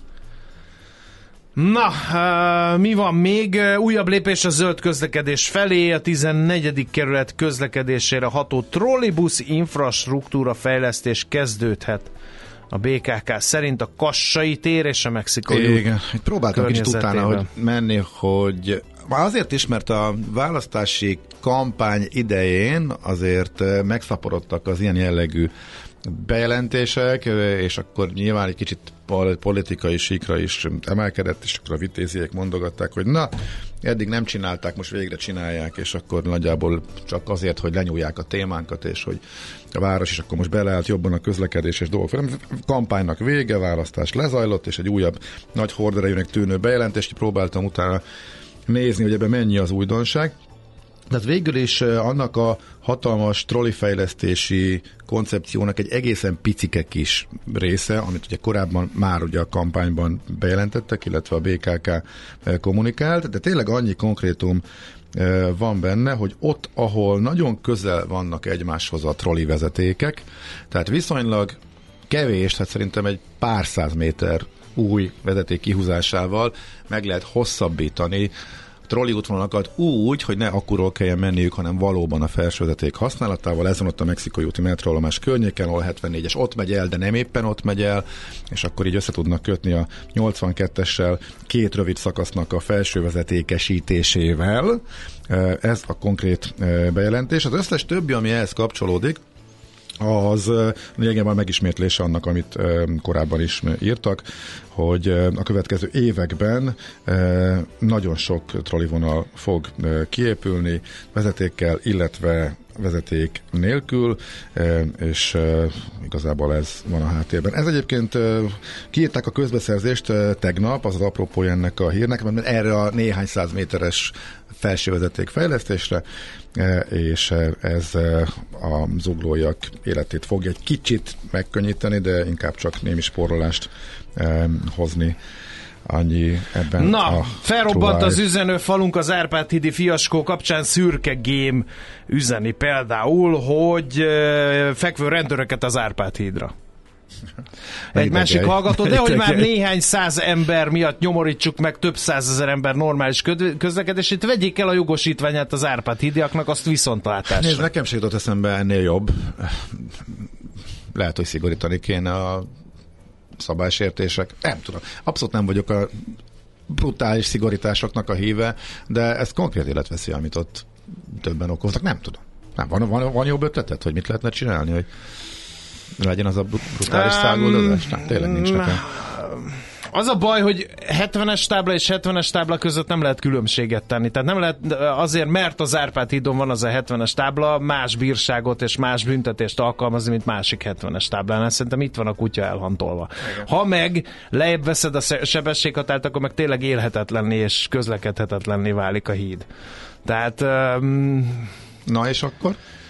E: Na, uh, mi van még? Újabb lépés a zöld közlekedés felé, a tizennegyedik kerület közlekedésére ható trollibusz infrastruktúra fejlesztés kezdődhet. A bé ká ká szerint a Kassai tér és a Mexikói
D: Igen, próbáltam kicsit utána hogy menni, hogy azért is, mert a választási kampány idején azért megszaporodtak az ilyen jellegű bejelentések, és akkor nyilván egy kicsit politikai síkra is emelkedett, és akkor a vitéziek mondogatták, hogy na, eddig nem csinálták, most végre csinálják, és akkor nagyjából csak azért, hogy lenyúlják a témánkat, és hogy a város is akkor most beleállt jobban a közlekedés és dolgok. A kampánynak vége, választás lezajlott, és egy újabb nagy horderejűnek tűnő bejelentést próbáltam utána nézni, hogy ebben mennyi az újdonság. Tehát végül is annak a hatalmas trollifejlesztési koncepciónak egy egészen picike kis része, amit ugye korábban már ugye a kampányban bejelentettek, illetve a bé ká ká kommunikált, de tényleg annyi konkrétum van benne, hogy ott, ahol nagyon közel vannak egymáshoz a trolli vezetékek, tehát viszonylag kevés, tehát szerintem egy pár száz méter új vezeték kihúzásával meg lehet hosszabbítani trolli útvonalakat úgy, hogy ne akkorról kelljen menniük, hanem valóban a felsővezeték használatával. Ez van ott a Mexikói úti metróállomás környéken, ahol hetvennégyes ott megy el, de nem éppen ott megy el, és akkor így össze tudnak kötni a nyolcvankettessel két rövid szakasznak a felsővezetékesítésével. Ez a konkrét bejelentés. Az összes többi, ami ehhez kapcsolódik,
H: az lényegében megismétlése annak, amit korábban is írtak, hogy a következő években nagyon sok trollivonal fog kiépülni vezetékkel, illetve vezeték nélkül, és igazából ez van a háttérben. Ez egyébként kiírták a közbeszerzést tegnap, az az apropója ennek a hírnek, mert erre a néhány száz méteres felső vezeték fejlesztésre, és ez a zuglóiak életét fogja egy kicsit megkönnyíteni, de inkább csak némi spórolást hozni. Annyi ebben.
E: Na, felrobbant az üzenőfalunk az Árpád-hídi fiaskó kapcsán. Szürke Gém üzeni például, hogy fekvő rendőröket az Árpád-hídra. Egy másik hallgató, de hogy már néhány száz ember miatt nyomorítsuk meg több százezer ember normális közlekedését, vegyék el a jogosítványát az Árpád-hídiaknak, azt viszontlátásra.
D: Nézd, nekem se jutott eszembe ennél jobb. Lehet, hogy szigorítani kéne a szabálysértések. Nem tudom. Abszolút nem vagyok a brutális szigorításoknak a híve, de ez konkrét életveszély, amit ott többen okoznak. Nem tudom. Nem, van, van, van jobb ötletet, hogy mit lehetne csinálni, hogy legyen az a brutális um, száguldozás? Nem, tényleg nincs nekem.
E: Az a baj, hogy hetvenes tábla és hetvenes tábla között nem lehet különbséget tenni. Tehát nem lehet azért, mert az Árpád-hídon van az a hetvenes tábla, más bírságot és más büntetést alkalmazni, mint másik hetvenes táblánál. Szerintem itt van a kutya elhantolva. Igen. Ha meg lejjebb veszed a sebességhatárt, akkor meg tényleg élhetetlenné és közlekedhetetlenné válik a híd. Tehát... Um...
D: Na és akkor?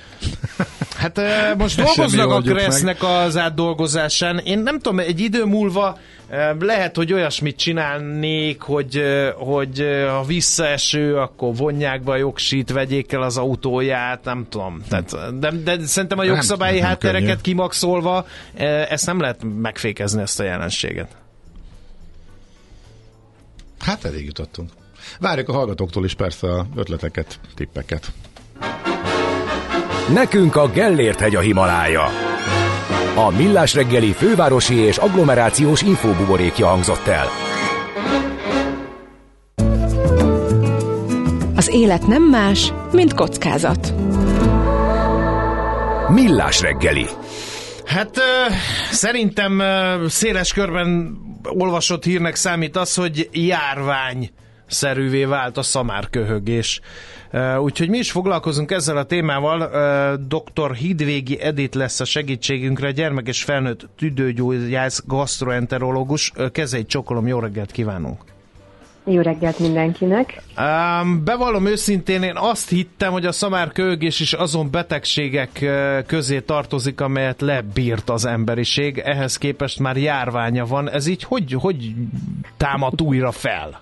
E: Hát most dolgoznak a Kressznek az átdolgozásán. Én nem tudom, egy idő múlva lehet, hogy olyasmit csinálnék, hogy, hogy ha visszaeső, akkor vonják be a jogsit, vegyék el az autóját, nem tudom. Tehát, de, de szerintem a jogszabályi nem, háttereket nem kimaxolva ezt nem lehet megfékezni, ezt a jelenséget.
D: Hát elég jutottunk. Várjuk a hallgatóktól is persze a ötleteket, tippeket.
A: Nekünk a Gellért-hegy a Himalája. A Millás reggeli fővárosi és agglomerációs infóbuborékja hangzott el.
F: Az élet nem más, mint kockázat.
A: Millás reggeli.
E: Hát uh, szerintem uh, széles körben olvasott hírnek számít az, hogy járvány szerűvé vált a szamárköhögés. Uh, úgyhogy mi is foglalkozunk ezzel a témával. Uh, doktor Hidvégi Edith lesz a segítségünkre, gyermek és felnőtt tüdőgyógyász, gasztroenterológus. Uh, kezeit csókolom, jó reggelt kívánunk!
I: Jó reggelt mindenkinek!
E: Um, bevallom őszintén, én azt hittem, hogy a szamárköhögés is azon betegségek uh, közé tartozik, amelyet lebírt az emberiség. Ehhez képest már járványa van. Ez így hogy, hogy támad újra fel?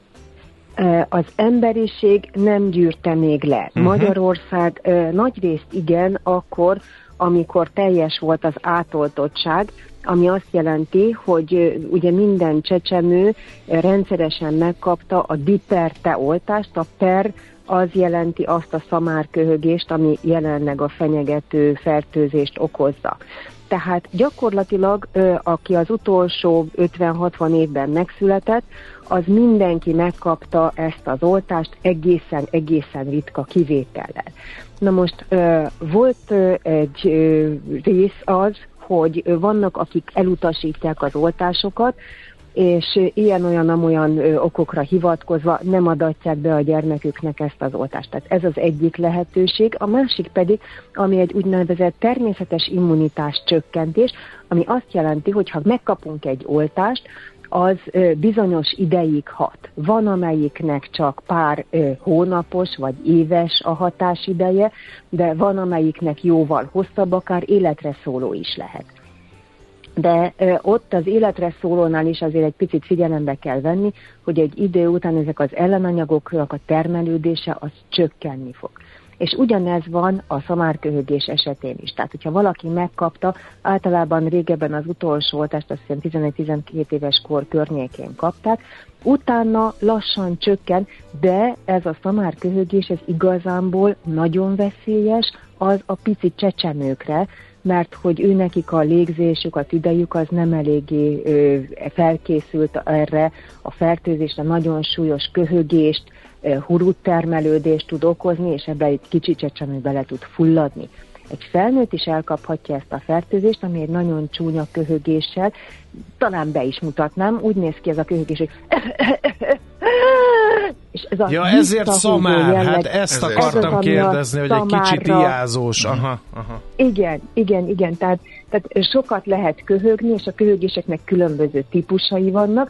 I: Az emberiség nem gyűrte még le. Uh-huh. Magyarország nagyrészt igen, akkor, amikor teljes volt az átoltottság, ami azt jelenti, hogy ugye minden csecsemő rendszeresen megkapta a diperte oltást. A per az jelenti azt a szamárköhögést, ami jelenleg a fenyegető fertőzést okozza. Tehát gyakorlatilag, aki az utolsó ötven-hatvan évben megszületett, az mindenki megkapta ezt az oltást egészen-egészen ritka kivétellel. Na most volt egy rész az, hogy vannak, akik elutasítják az oltásokat, és ilyen-olyan-amolyan okokra hivatkozva nem adatják be a gyermeküknek ezt az oltást. Tehát ez az egyik lehetőség. A másik pedig, ami egy úgynevezett természetes immunitás csökkentés, ami azt jelenti, hogy ha megkapunk egy oltást, az bizonyos ideig hat. Van, amelyiknek csak pár hónapos vagy éves a hatásideje, de van, amelyiknek jóval hosszabb, akár életre szóló is lehet. De ö, ott az életre szólónál is azért egy picit figyelembe kell venni, hogy egy idő után ezek az ellenanyagoknak a termelődése az csökkenni fog. És ugyanez van a szamárköhögés esetén is. Tehát, hogyha valaki megkapta, általában régebben az utolsó oltást, azt hiszem tizenegy-tizenkét éves kor környékén kapták, utána lassan csökken, de ez a szamárköhögés, ez igazából nagyon veszélyes az a pici csecsemőkre, mert hogy ő nekik a légzésük, a tüdejük az nem eléggé ö, felkészült erre a fertőzésre, nagyon súlyos köhögést, huruttermelődést tud okozni, és ebbe egy kicsi csecsemő bele tud fulladni. Egy felnőtt is elkaphatja ezt a fertőzést, ami egy nagyon csúnya köhögéssel, talán be is mutatnám, úgy néz ki ez a köhögés, hogy és ez a
E: ja, ezért szamár, jelleg, hát ezt
I: ezért.
E: akartam
I: ez
E: kérdezni, hogy egy kicsit iázós. Aha, aha.
I: Igen, igen, igen, tehát, tehát sokat lehet köhögni, és a köhögéseknek különböző típusai vannak,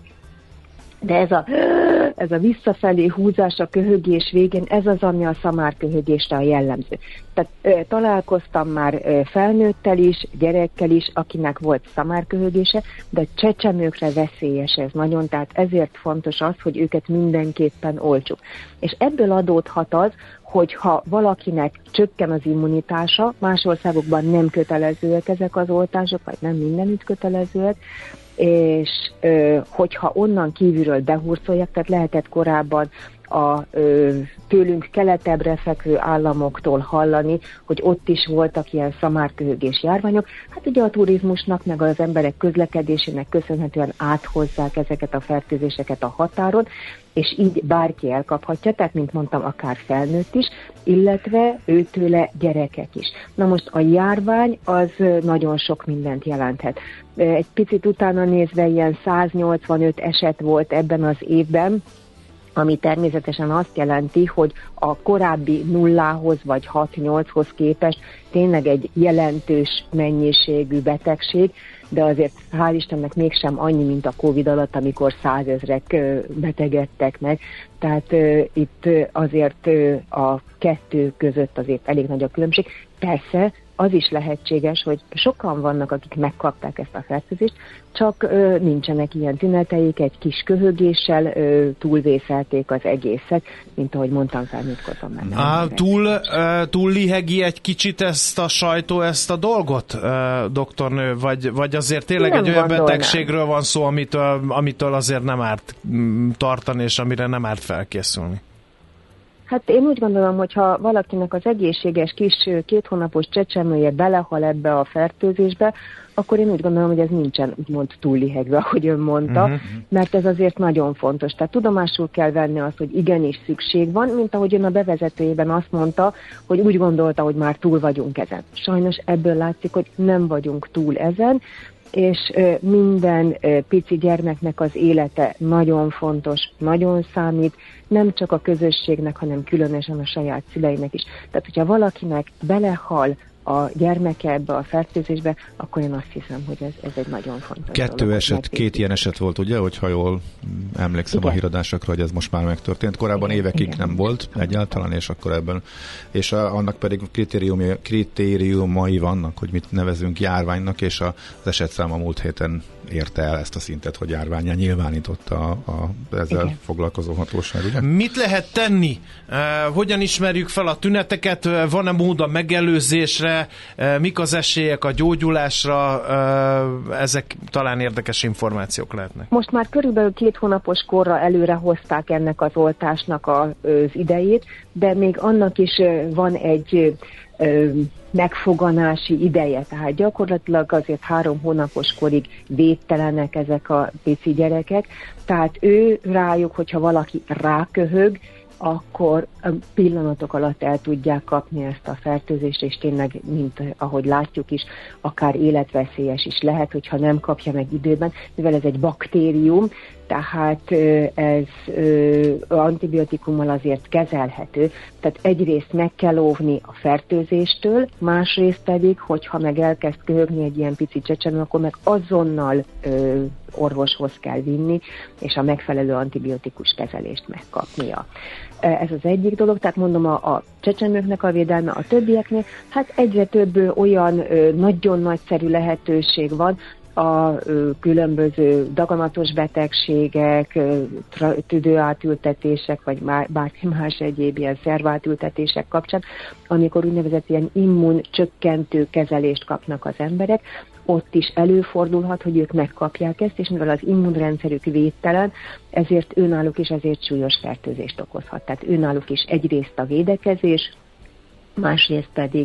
I: de ez a, ez a visszafelé húzás a köhögés végén, ez az, ami a szamárköhögésre a jellemző. Tehát e, találkoztam már e, felnőttel is, gyerekkel is, akinek volt szamárköhögése, de csecsemőkre veszélyes ez nagyon, tehát ezért fontos az, hogy őket mindenképpen oltsuk. És ebből adódhat az, hogyha valakinek csökken az immunitása, más országokban nem kötelezőek ezek az oltások, vagy nem mindenütt kötelezőek, és ö, hogyha onnan kívülről behurcolják, tehát lehetett korábban a ö, tőlünk keletebbre fekvő államoktól hallani, hogy ott is voltak ilyen szamárköhögés járványok. Hát ugye a turizmusnak, meg az emberek közlekedésének köszönhetően áthozzák ezeket a fertőzéseket a határon, és így bárki elkaphatja, tehát mint mondtam, akár felnőtt is, illetve őtőle gyerekek is. Na most a járvány az nagyon sok mindent jelenthet. Egy picit utána nézve ilyen száznyolcvanöt eset volt ebben az évben, ami természetesen azt jelenti, hogy a korábbi nullához vagy hat-nyolchoz képest tényleg egy jelentős mennyiségű betegség, de azért hál' Istennek mégsem annyi, mint a Covid alatt, amikor százezrek betegedtek meg. Tehát uh, itt uh, azért uh, a kettő között azért elég nagy a különbség. Persze az is lehetséges, hogy sokan vannak, akik megkapták ezt a fertőzést, csak ö, nincsenek ilyen tüneteik, egy kis köhögéssel ö, túlvészelték az egészet, mint ahogy mondtam, felnőttkorban már nem.
E: Á, túl, uh, túl lihegi egy kicsit ezt a sajtó, ezt a dolgot, uh, doktornő, vagy, vagy azért tényleg nem egy olyan gondolnám. Betegségről van szó, amitől, amitől azért nem árt tartani, és amire nem árt felkészülni?
I: Hát én úgy gondolom, hogy ha valakinek az egészséges kis két hónapos csecsemője belehal ebbe a fertőzésbe, akkor én úgy gondolom, hogy ez nincsen úgymond túllihegve, ahogy ön mondta, uh-huh. mert ez azért nagyon fontos. Tehát tudomásul kell venni azt, hogy igenis szükség van, mint ahogy ön a bevezetőjében azt mondta, hogy úgy gondolta, hogy már túl vagyunk ezen. Sajnos ebből látszik, hogy nem vagyunk túl ezen, és minden pici gyermeknek az élete nagyon fontos, nagyon számít, nem csak a közösségnek, hanem különösen a saját szüleinek is. Tehát, hogyha valakinek belehal a gyermeke ebbe a fertőzésbe, akkor én azt hiszem, hogy ez, ez egy nagyon fontos
H: Kettő
I: dolog,
H: eset, két ilyen eset volt, ugye, hogyha jól emlékszem igen. a híradásokra, hogy ez most már megtörtént. Korábban igen, évekig igen. nem volt egyáltalán, és akkor ebben, és a, annak pedig kritériumi, kritériumai vannak, hogy mit nevezünk járványnak, és a, az esetszám a múlt héten érte el ezt a szintet, hogy járvánnyá nyilvánította a, a ezzel igen. foglalkozó hatóság, ugye?
E: Mit lehet tenni? Uh, hogyan ismerjük fel a tüneteket? Uh, van-e mód a megelőzésre? Uh, mik az esélyek a gyógyulásra? Uh, ezek talán érdekes információk lehetnek.
I: Most már körülbelül két hónapos korra előre hozták ennek az oltásnak a, az idejét, de még annak is uh, van egy uh, megfoganási ideje, tehát gyakorlatilag azért három hónapos korig védtelenek ezek a pici gyerekek, tehát ő rájuk, hogyha valaki ráköhög, akkor pillanatok alatt el tudják kapni ezt a fertőzést, és tényleg, mint ahogy látjuk is, akár életveszélyes is lehet, hogyha nem kapja meg időben, mivel ez egy baktérium, tehát ez antibiotikummal azért kezelhető. Tehát egyrészt meg kell óvni a fertőzéstől, másrészt pedig, hogyha meg elkezd köhögni egy ilyen pici csecsemő, akkor meg azonnal ö, orvoshoz kell vinni, és a megfelelő antibiotikus kezelést megkapnia. Ez az egyik dolog, tehát mondom, a, a csecsemőknek a védelme, a többieknél, hát egyre több olyan ö, nagyon nagyszerű lehetőség van, a ö, különböző daganatos betegségek, ö, tra, tüdőátültetések, vagy má, bárki más egyéb ilyen szervátültetések kapcsán, amikor úgynevezett ilyen immuncsökkentő kezelést kapnak az emberek, ott is előfordulhat, hogy ők megkapják ezt, és mivel az immunrendszerük védtelen, ezért önálluk is azért súlyos fertőzést okozhat. Tehát önálluk is egyrészt a védekezés, másrészt pedig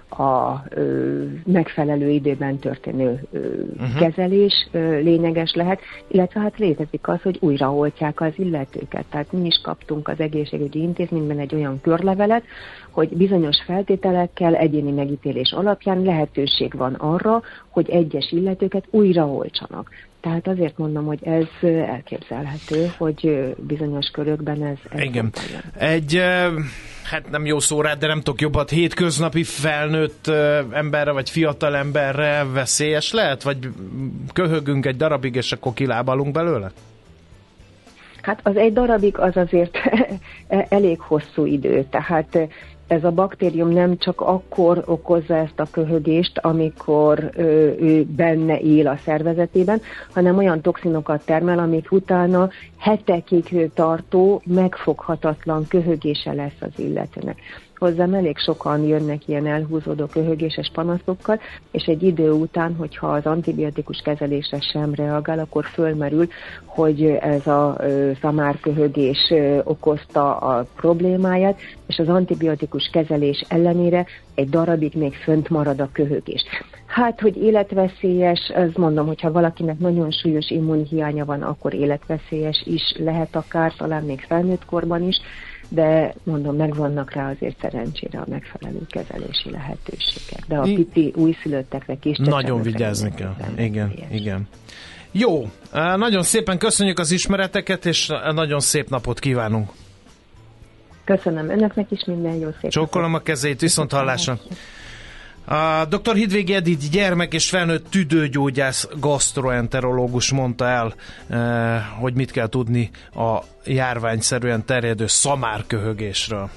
I: a ö, megfelelő időben történő ö, uh-huh. kezelés ö, lényeges lehet, illetve hát létezik az, hogy újraoltják az illetőket. Tehát mi is kaptunk az egészségügyi intézményben egy olyan körlevelet, hogy bizonyos feltételekkel, egyéni megítélés alapján lehetőség van arra, hogy egyes illetőket újraoltsanak. Tehát azért mondom, hogy ez elképzelhető, hogy bizonyos körökben ez... ez
E: igen. Egy, hát nem jó szó rá, de nem tudok jobbat, hétköznapi felnőtt emberre, vagy fiatal emberre veszélyes lehet? Vagy köhögünk egy darabig, és akkor kilábalunk belőle?
I: Hát az egy darabig az azért elég hosszú idő, tehát ez a baktérium nem csak akkor okozza ezt a köhögést, amikor ö, ő benne él a szervezetében, hanem olyan toxinokat termel, amik utána hetekig tartó, megfoghatatlan köhögése lesz az illetőnek. Hozzám elég sokan jönnek ilyen elhúzódó köhögéses panaszokkal, és egy idő után, hogyha az antibiotikus kezelésre sem reagál, akkor fölmerül, hogy ez a ö, szamárköhögés ö, okozta a problémáját, és az antibiotikus kezelés ellenére egy darabig még fönt marad a köhögés. Hát, hogy életveszélyes, az mondom, hogyha valakinek nagyon súlyos immunhiánya van, akkor életveszélyes is lehet akár, talán még felnőtt korban is, de mondom, megvannak rá azért szerencsére a megfelelő kezelési lehetőségek. De a pici újszülöttekre kis
E: nagyon vigyázni kell. Igen, igen. Jó, nagyon szépen köszönjük az ismereteket, és nagyon szép napot kívánunk.
I: Köszönöm önöknek is, minden jó, szép
E: Csókolom a kezét, viszont hallásra. A dr. Hidvégi Edith gyermek és felnőtt tüdőgyógyász gasztroenterológus mondta el, hogy mit kell tudni a járványszerűen terjedő szamárköhögésről.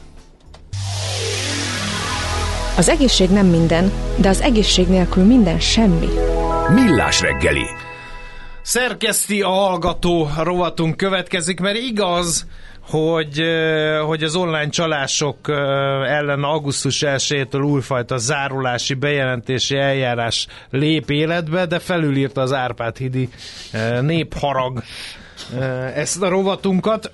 F: Az egészség nem minden, de az egészség nélkül minden semmi.
A: Millás reggeli.
E: Szerkeszti a hallgató rovatunk következik, mert igaz, hogy, hogy az online csalások ellen augusztus elsejétől újfajta zárulási bejelentési eljárás lép életbe, de felülírta az Árpád-hídi népharag ezt a rovatunkat.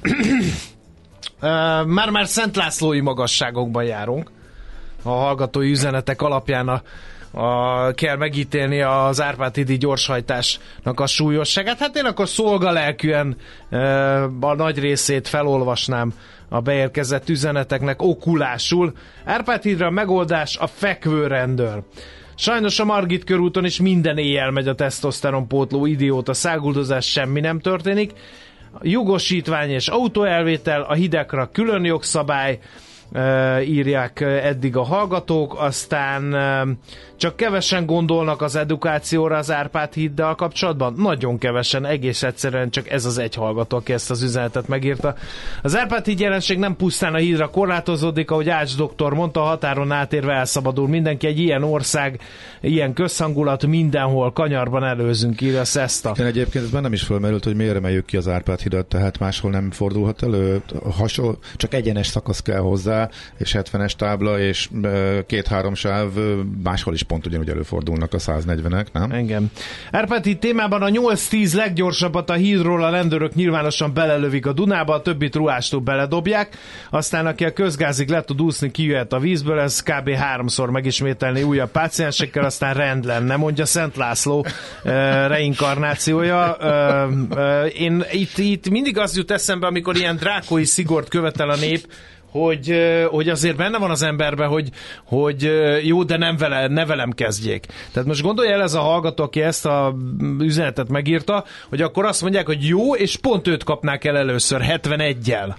E: Már-már Szent Lászlói magasságokban járunk. A hallgatói üzenetek alapján a A, kell megítélni az Árpád-hídi gyorshajtásnak a súlyosságát. Hát én akkor szolgalelkűen e, a nagy részét felolvasnám a beérkezett üzeneteknek okulásul. Árpád-hídra a megoldás a fekvőrendőr. Sajnos a Margit körúton is minden éjjel megy a tesztoszteronpótló idióta száguldozás, semmi nem történik. Jogosítvány és autóelvétel, a hidekra külön jogszabály, Uh, írják eddig a hallgatók, aztán uh, csak kevesen gondolnak az edukációra az Árpád-híddal kapcsolatban. Nagyon kevesen, egész egyszerűen csak ez az egy hallgató, aki ezt az üzenetet megírta. Az Árpád-híd jelenség nem pusztán a hídra korlátozódik, ahogy Ács doktor mondta, a határon átérve elszabadul mindenki. Egy ilyen ország, ilyen közhangulat, mindenhol kanyarban előzünk, írja Szeszta.
H: Én egyébként ez bennem is fölmerült, hogy miért emeljük ki az Árpád-hidat, tehát máshol nem fordulhat elő. Hasonló, csak egyenes szakasz kell hozzá, és hetvenes tábla, és két-három sáv máshol is pont ugyanúgy előfordulnak a száznegyvenek, nem?
E: Engem. Árpád-híd témában a nyolc-tíz leggyorsabbat a hídról a rendőrök nyilvánosan belelövik a Dunába, a többit ruhástól beledobják, aztán aki a közgázig le tud úszni, kijöhet a vízből, ez kb. háromszor megismételni újabb páciensekkel, aztán rend lenne, mondja Szent László uh, reinkarnációja. Uh, uh, én itt, itt mindig az jut eszembe, amikor ilyen drákói szigort követel a nép, Hogy, hogy azért benne van az emberben, hogy, hogy jó, de nem vele, ne velem kezdjék. Tehát most gondolja el ez a hallgató, aki ezt a üzenetet megírta, hogy akkor azt mondják, hogy jó, és pont őt kapnák el először hetveneggyel.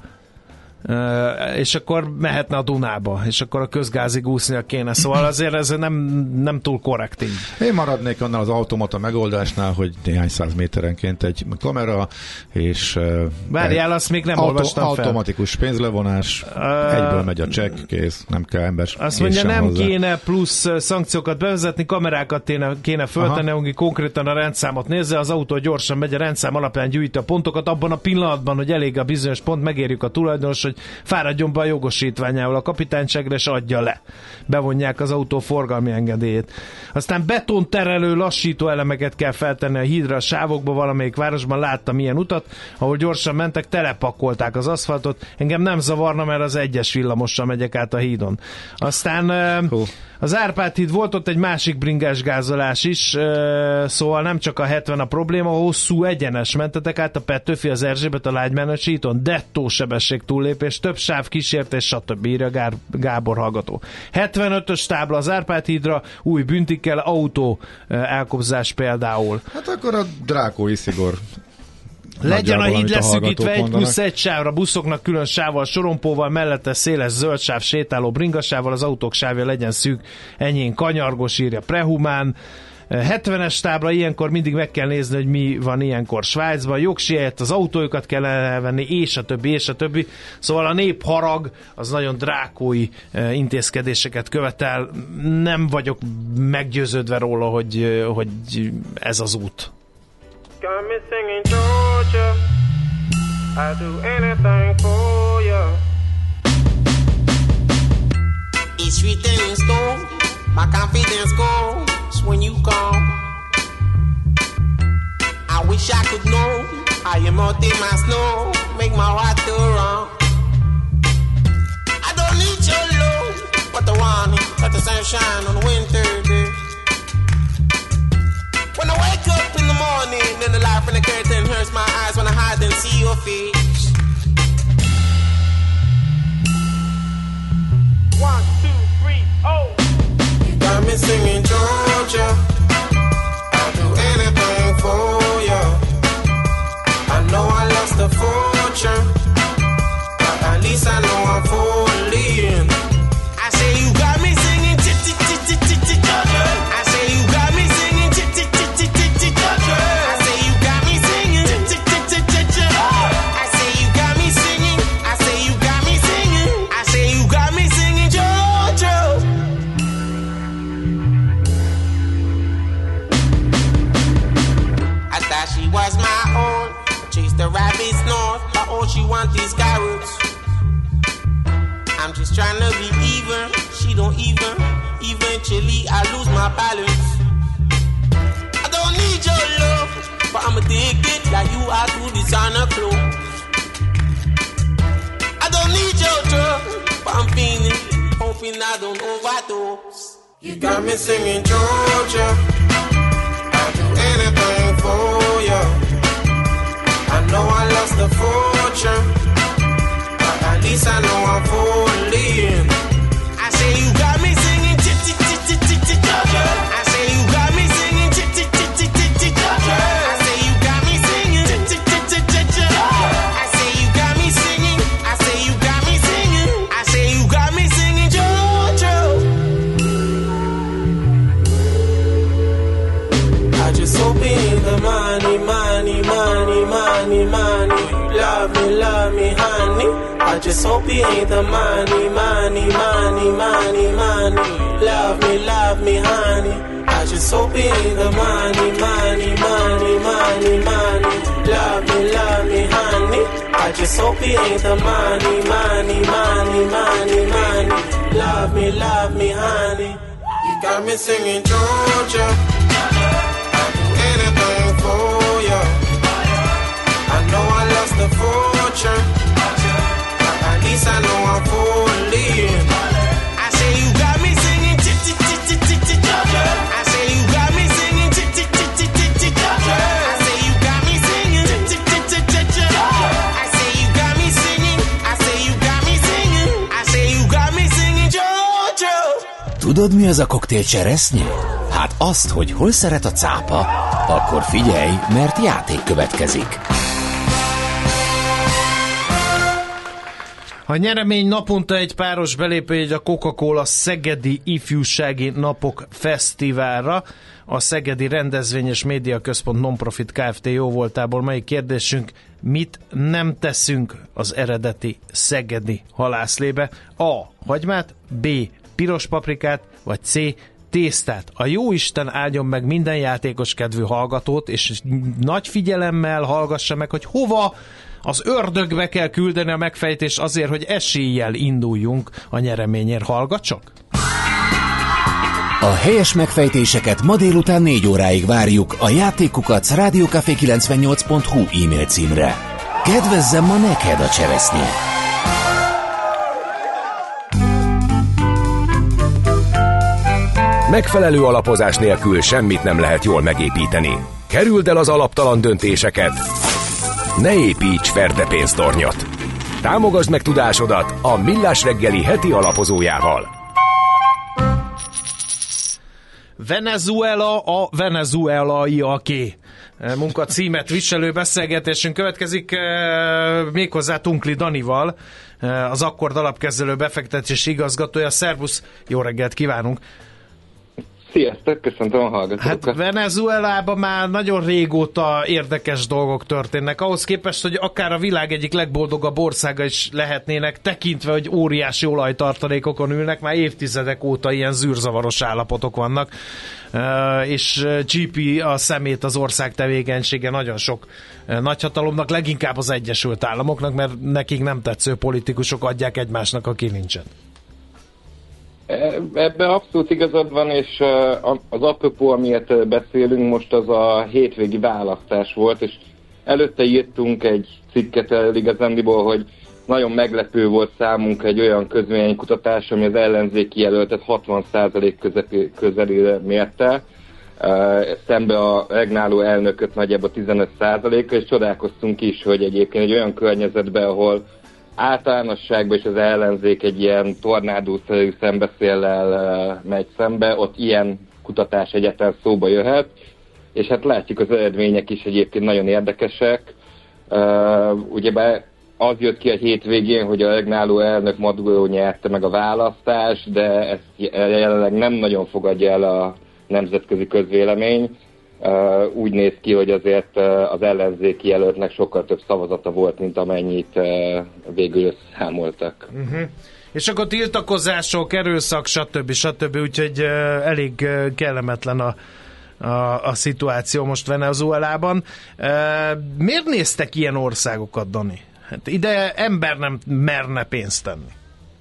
E: Uh, és akkor mehetne a Dunába, és akkor a közgázig úsznia kéne. Szóval azért ez nem, nem túl korrekt így.
H: Én maradnék annál az automata megoldásnál, hogy néhány száz méterenként egy kamera, és uh,
E: várjál, azt még nem auto, olvastam fel.
H: Automatikus pénzlevonás, uh, egyből megy a csekk, kész, nem kell ember.
E: Azt mondja, nem hozzá. Kéne plusz szankciókat bevezetni, kamerákat kéne, kéne föltenni, hogy konkrétan a rendszámot nézze, az autó gyorsan megy, a rendszám alapján gyűjti a pontokat, abban a pillanatban, hogy elég a bizonyos pont, megérjük a tulajdonos, hogy fáradjon be a jogosítványával a kapitányságra, és adja le. Bevonják az autó forgalmi engedélyét. Aztán betonterelő lassító elemeket kell feltenni a hídra, a sávokba. Valamelyik városban láttam ilyen utat, ahol gyorsan mentek, telepakolták az aszfaltot. Engem nem zavarna, mert az egyes villamossal megyek át a hídon. Aztán uh, az Árpád híd, volt ott egy másik bringás gázolás is, uh, szóval nem csak a hetven a probléma, hosszú egyenes mentetek át a Petőfi, az Erzsébet, a Lágymenő síton, dettó sebesség túllépés, több sáv kísértés, stb. Írja Gár- Gábor hallgató. hetvenötös tábla az Árpád hídra, új büntikkel, autó uh, elkobzás például.
H: Hát akkor a drákói szigor.
E: Legyen a híd leszűkítve egy plusz egy sávra, buszoknak külön sávval, sorompóval, mellette széles zöld sáv, sétáló bringasával, az autók sávja legyen szűk, enyhén kanyargos, írja Prehumán. hetvenes tábla, ilyenkor mindig meg kell nézni, hogy mi van ilyenkor Svájcban, jogsielyett az autójukat kell elvenni, és a többi, és a többi. Szóval a népharag az nagyon drákói intézkedéseket követel. Nem vagyok meggyőződve róla, hogy, hogy ez az út.
J: Got me singing Georgia, I'll do anything for you.
K: It's written in stone, my confidence goes when you come. I wish I could know how you melt in my snow, make my heart to run. I don't need your love, but the warning, let the sunshine on a winter day. When I wake up in the morning, then the light from the curtain hurts my eyes when I hide and see your face.
J: One, two, three, oh.
K: You got me singing Georgia, I'll do anything for you. I know I lost a fortune, but at least I know I'm falling. I say you got me singing Georgia. I say you got me singing Georgia. I say you got me singing Georgia. I say you got me singing. I say you got me singing. I say you got me singing Georgia. I thought she was my own. Chase the rabbits north, but all she wants is carrots. I'm just trying to be even. She don't even. Eventually I lose my balance. I don't need your love, but I'm addicted like you are to designer clothes. I don't need your drug, but I'm feeling, hoping I don't overdose. You got me singing Georgia, I'll do anything for you. I know I lost a fortune, but at least I know I'm falling. I say you got me singing Georgia. I say you got me singing Georgia. I say you got me singing Georgia. I say you got me singing. I say you got me singing. I say you got me singing Georgia. I just hope in the money, money, money, money, money. You love me, love me, honey. I just hope it ain't the money, money, money, money, money. Love me, love me, honey. I just hope it ain't the money, money, money, money, money. Love me, love me, honey. I just hope it ain't the money, money, money, money, money. Love me, love me, honey. You got me singing Georgia. I'll do anything for you. I know I lost the fortune, but at least I know I'm falling. I say you got me singing Georgia. I say you got me singing Georgia. I say you got me singing Georgia. I say you got me singing. I say you got me singing. I say you got me singing Georgia.
B: Tudod, mi az a koktél cseresznye? Hát azt, hogy hol szeret a cápa. Akkor figyelj, mert játék következik.
E: A nyeremény naponta egy páros belépőjegy a Coca-Cola Szegedi Ifjúsági Napok Fesztiválra. A Szegedi Rendezvény és Média Központ Nonprofit Kft. Jóvoltából mai kérdésünk: mit nem teszünk az eredeti szegedi halászlébe? A. Hagymát, B. piros paprikát, vagy C. tésztát. A jóisten áldjon meg minden játékos kedvű hallgatót, és nagy figyelemmel hallgassa meg, hogy hova az ördögbe kell küldeni a megfejtést azért, hogy eséllyel induljunk a nyereményért. Hallgat csak!
B: A helyes megfejtéseket ma délután négy óráig várjuk a játékukat rádiókafé kilencvennyolc pont hu e-mail címre. Kedvezzem ma neked a cseresznye!
A: Megfelelő alapozás nélkül semmit nem lehet jól megépíteni. Kerüld el az alaptalan döntéseket. Ne építs ferdepénztornyot. Támogasd meg tudásodat a Millás reggeli heti alapozójával.
E: Venezuela a venezuelaiaké munka címet viselő beszélgetésünk következik, méghozzá Tunkli Danival, az Akkord alapkezelő befektetési igazgatója. Szervusz, jó reggelt kívánunk!
L: Sziasztok, köszöntöm a hallgatókat!
E: Hát Venezuelában már nagyon régóta érdekes dolgok történnek, ahhoz képest, hogy akár a világ egyik legboldogabb országa is lehetnének, tekintve, hogy óriási olajtartalékokon ülnek, már évtizedek óta ilyen zűrzavaros állapotok vannak, és csípi a szemét az ország tevékenysége nagyon sok nagyhatalomnak, leginkább az Egyesült Államoknak, mert nekik nem tetsző politikusok adják egymásnak a kilincset.
L: Ebben abszolút igazad van, és az apropó, amiért beszélünk most, az a hétvégi választás volt, és előtte írtunk egy cikket el igazándiból, hogy nagyon meglepő volt számunkra egy olyan közvéleménykutatás, ami az ellenzéki jelöltet hatvan százalék közelére mérte, szembe a regnáló elnököt nagyjából tizenöt százalékkal, és csodálkoztunk is, hogy egyébként egy olyan környezetben, ahol általánosságban is az ellenzék egy ilyen tornádószerű szembeszéllel uh, megy szembe, ott ilyen kutatás egyáltalán szóba jöhet, és hát látjuk, az eredmények is egyébként nagyon érdekesek. Uh, ugyebár az jött ki a hétvégén, hogy a regnáló elnök Maduro nyerte meg a választást, de ezt jelenleg nem nagyon fogadja el a nemzetközi közvélemény. Uh, úgy néz ki, hogy azért uh, az ellenzéki jelöltnek sokkal több szavazata volt, mint amennyit uh, végül összeszámoltak.
E: Uh-huh. És akkor tiltakozások, erőszak, stb. stb. Úgyhogy uh, elég uh, kellemetlen a, a, a szituáció most Venezuelában. Uh, miért néztek ilyen országokat, Dani? Hát ide ember nem merne pénzt tenni.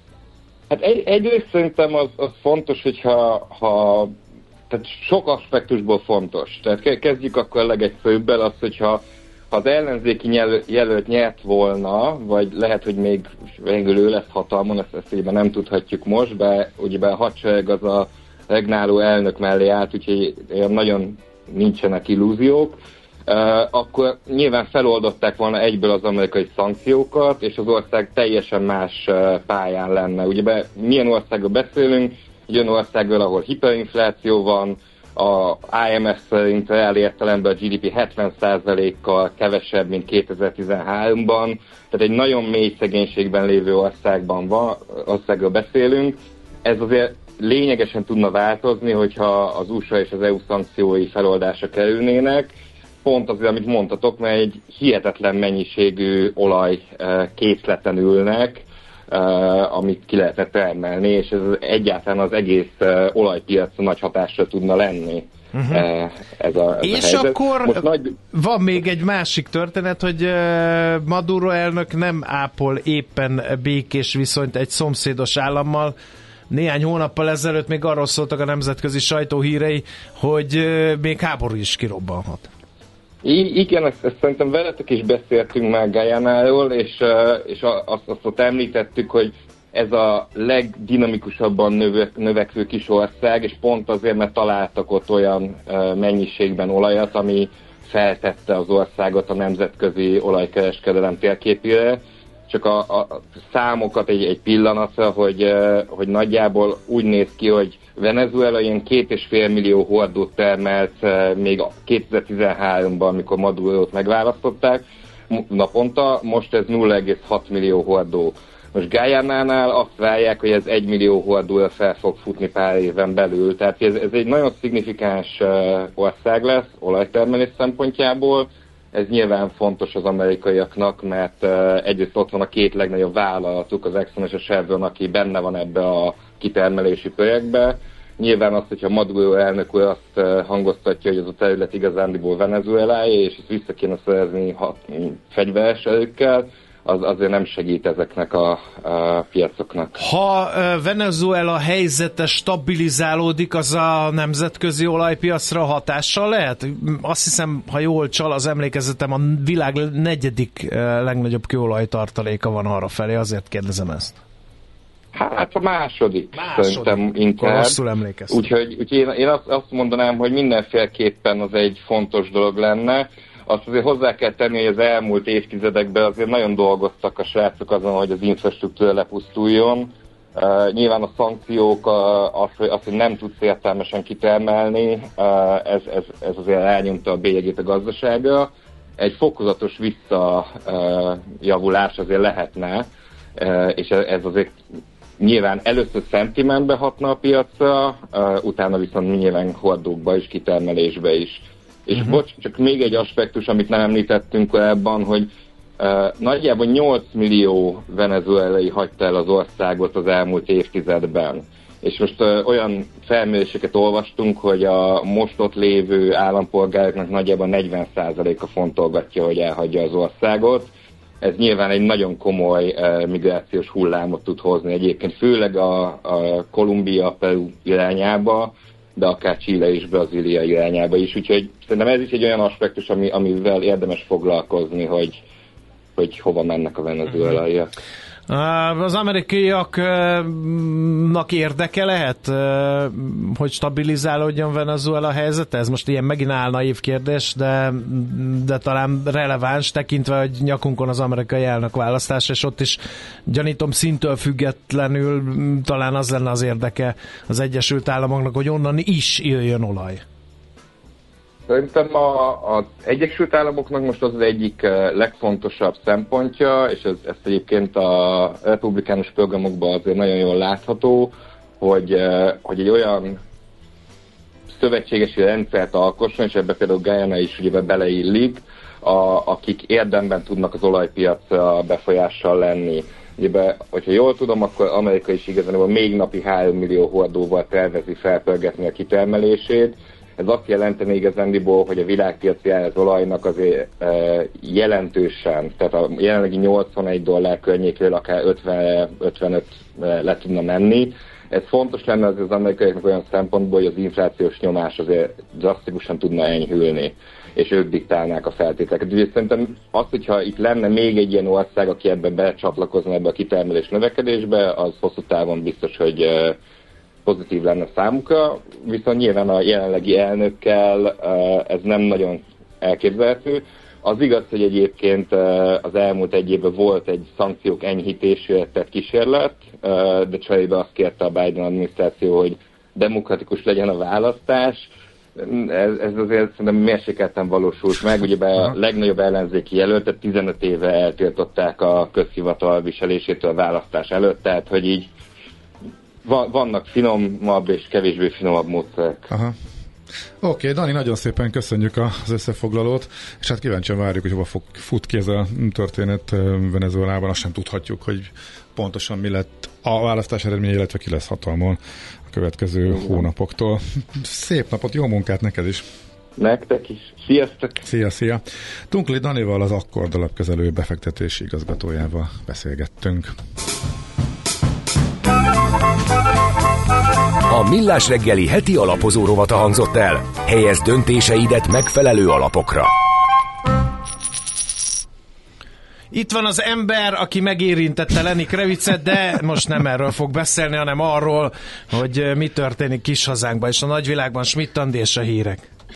L: Hát egy, egyrészt szerintem az, az fontos, hogyha ha tehát sok aspektusból fontos. Tehát kezdjük akkor a legegyszerűbbel az, hogyha ha az ellenzéki jelölt nyert volna, vagy lehet, hogy még végül ő lesz hatalmon, ezt, ezt így nem tudhatjuk most, de ugye a hadsereg az a regnáló elnök mellé állt, úgyhogy nagyon nincsenek illúziók, uh, akkor nyilván feloldották volna egyből az amerikai szankciókat, és az ország teljesen más pályán lenne. Ugye milyen országról beszélünk? Egy olyan országról, ahol hiperinfláció van, a I M F szerint reál értelemben a G D P hetven százalékkal kevesebb, mint kétezer-tizenháromban, tehát egy nagyon mély szegénységben lévő országban van, országról beszélünk. Ez azért lényegesen tudna változni, hogyha az U S A és az E U szankciói feloldásra kerülnének. Pont azért, amit mondtatok, mert egy hihetetlen mennyiségű olaj készleten ülnek, Uh, amit ki lehetne termelni, és ez egyáltalán az egész uh, olajpiacon nagy hatásra tudna lenni. Uh-huh. Uh, ez a, ez
E: és
L: a
E: akkor
L: Most nagy...
E: van még egy másik történet, hogy uh, Maduro elnök nem ápol éppen békés viszonyt egy szomszédos állammal. Néhány hónappal ezelőtt még arról szóltak a nemzetközi sajtóhírei, hogy uh, még háború is kirobbanhat.
L: I- igen, ezt, ezt szerintem veletek is beszéltünk már Guyanáról, és, és azt, azt ott említettük, hogy ez a legdinamikusabban növe, növekvő kis ország, és pont azért, mert találtak ott olyan mennyiségben olajat, ami feltette az országot a nemzetközi olajkereskedelem térképére. Csak a, a számokat egy, egy pillanatra, hogy, hogy nagyjából úgy néz ki, hogy Venezuela ilyen két és fél millió hordót termelt még kétezer-tizenháromban, amikor Madurót megválasztották naponta, most ez nulla egész hat millió hordó. Most Guyanánál azt várják, hogy ez egy millió hordóra fel fog futni pár éven belül. Tehát ez, ez egy nagyon szignifikáns ország lesz olajtermelés szempontjából. Ez nyilván fontos az amerikaiaknak, mert egyrészt ott van a két legnagyobb vállalatuk, az Exxon és a Chevron, aki benne van ebbe a kitermelési projektbe, nyilván az, hogyha Maduro elnök úr azt hangoztatja, hogy az a terület igazándiból Venezueláé, és ezt vissza kéne szerezni hat, fegyveres erőkkel, az azért nem segít ezeknek a, a piacoknak.
E: Ha Venezuela helyzete stabilizálódik, az a nemzetközi olajpiacra hatással lehet? Azt hiszem, ha jól csal az emlékezetem, a világ negyedik legnagyobb kőolajtartaléka van arrafelé, azért kérdezem ezt.
L: Hát a második, második. Szerintem inkább.
E: Rosszul emlékeztem.
L: Úgyhogy, úgyhogy én, én azt, azt mondanám, hogy mindenféleképpen az egy fontos dolog lenne. Azt azért hozzá kell tenni, hogy az elmúlt évtizedekben azért nagyon dolgoztak a srácok azon, hogy az infrastruktúra lepusztuljon. Uh, nyilván a szankciók, uh, az, hogy, az, hogy nem tudsz értelmesen kitermelni, uh, ez, ez, ez azért elnyomta a bélyegét a gazdaságra. Egy fokozatos visszajavulás uh, azért lehetne, uh, és ez azért nyilván először szentimentbe hatna a piacra, uh, utána viszont nyilván hordókba és kitermelésbe is. És uh-huh. bocs, csak még egy aspektus, amit nem említettünk korábban, hogy uh, nagyjából nyolc millió venezuelai hagyta el az országot az elmúlt évtizedben. És most uh, olyan felméréseket olvastunk, hogy a most ott lévő állampolgároknak nagyjából negyven százaléka fontolgatja, hogy elhagyja az országot. Ez nyilván egy nagyon komoly uh, migrációs hullámot tud hozni egyébként, főleg a, a Kolumbia, Peru irányába, de akár Chile és Brazília irányába is. Úgyhogy szerintem ez is egy olyan aspektus, ami, amivel érdemes foglalkozni, hogy, hogy hova mennek a venezuelaiak.
E: Az amerikaiaknak érdeke lehet, hogy stabilizálódjon Venezuela helyzete? Ez most ilyen megint áll naív kérdés, de, de talán releváns, tekintve, hogy nyakunkon az amerikai elnök választás, és ott is gyanítom szintől függetlenül talán az lenne az érdeke az Egyesült Államoknak, hogy onnan is jöjjön olaj.
L: Szerintem az Egyesült Államoknak most az az egyik legfontosabb szempontja, és ez, ezt egyébként a republikánus programokban azért nagyon jól látható, hogy, hogy egy olyan szövetségesi rendszert alkosson, és ebbe például Guyana is ugye beleillik, a, akik érdemben tudnak az olajpiacra befolyással lenni. Ugye, hogyha jól tudom, akkor Amerika is igazából még napi három millió hordóval tervezi felpörgetni a kitermelését. Ez azt jelenteni igazándiból, hogy a világpiaci ár az olajnak azért e, jelentősen, tehát a jelenlegi nyolcvanegy dollár környékről akár ötven ötvenöt le tudna menni. Ez fontos lenne az, az amerikaiaknak olyan szempontból, hogy az inflációs nyomás azért drasztikusan tudna enyhülni, és ők diktálnák a feltételeket. Úgyhogy szerintem az, hogyha itt lenne még egy ilyen ország, aki ebben becsatlakozna ebbe a kitermelés növekedésbe, az hosszú távon biztos, hogy e, pozitív lenne számukra, viszont nyilván a jelenlegi elnökkel ez nem nagyon elképzelhető. Az igaz, hogy egyébként az elmúlt egy évben volt egy szankciók enyhítésére tett kísérlet, de cserébe azt kérte a Biden adminisztráció, hogy demokratikus legyen a választás. Ez, ez azért szerintem mérsékelten valósult meg. Ugye a legnagyobb ellenzéki jelöltet tizenöt éve eltiltották a közhivatal viselésétől a választás előtt, tehát hogy így vannak finomabb és kevésbé finomabb módszerek.
H: Aha. Oké, okay, Dani, nagyon szépen köszönjük az összefoglalót, és hát kíváncsian várjuk, hogy hova fog, fut ki ez a történet Venezuelában. Azt sem tudhatjuk, hogy pontosan mi lett a választás eredménye, illetve ki lesz hatalmon a következő igen. hónapoktól. Szép napot, jó munkát neked is!
L: Nektek is. Sziasztok!
H: Szia, szia! Tunkli Danival, az Akkord alapkezelő befektetési igazgatójával beszélgettünk.
A: A Millás reggeli heti alapozó rovata hangzott el. Helyezd döntéseidet megfelelő alapokra.
E: Itt van az ember, aki megérintette Lenny Kravitzet, de most nem erről fog beszélni, hanem arról, hogy mi történik kis hazánkban és a nagyvilágban. Schmidt Andi és a hírek.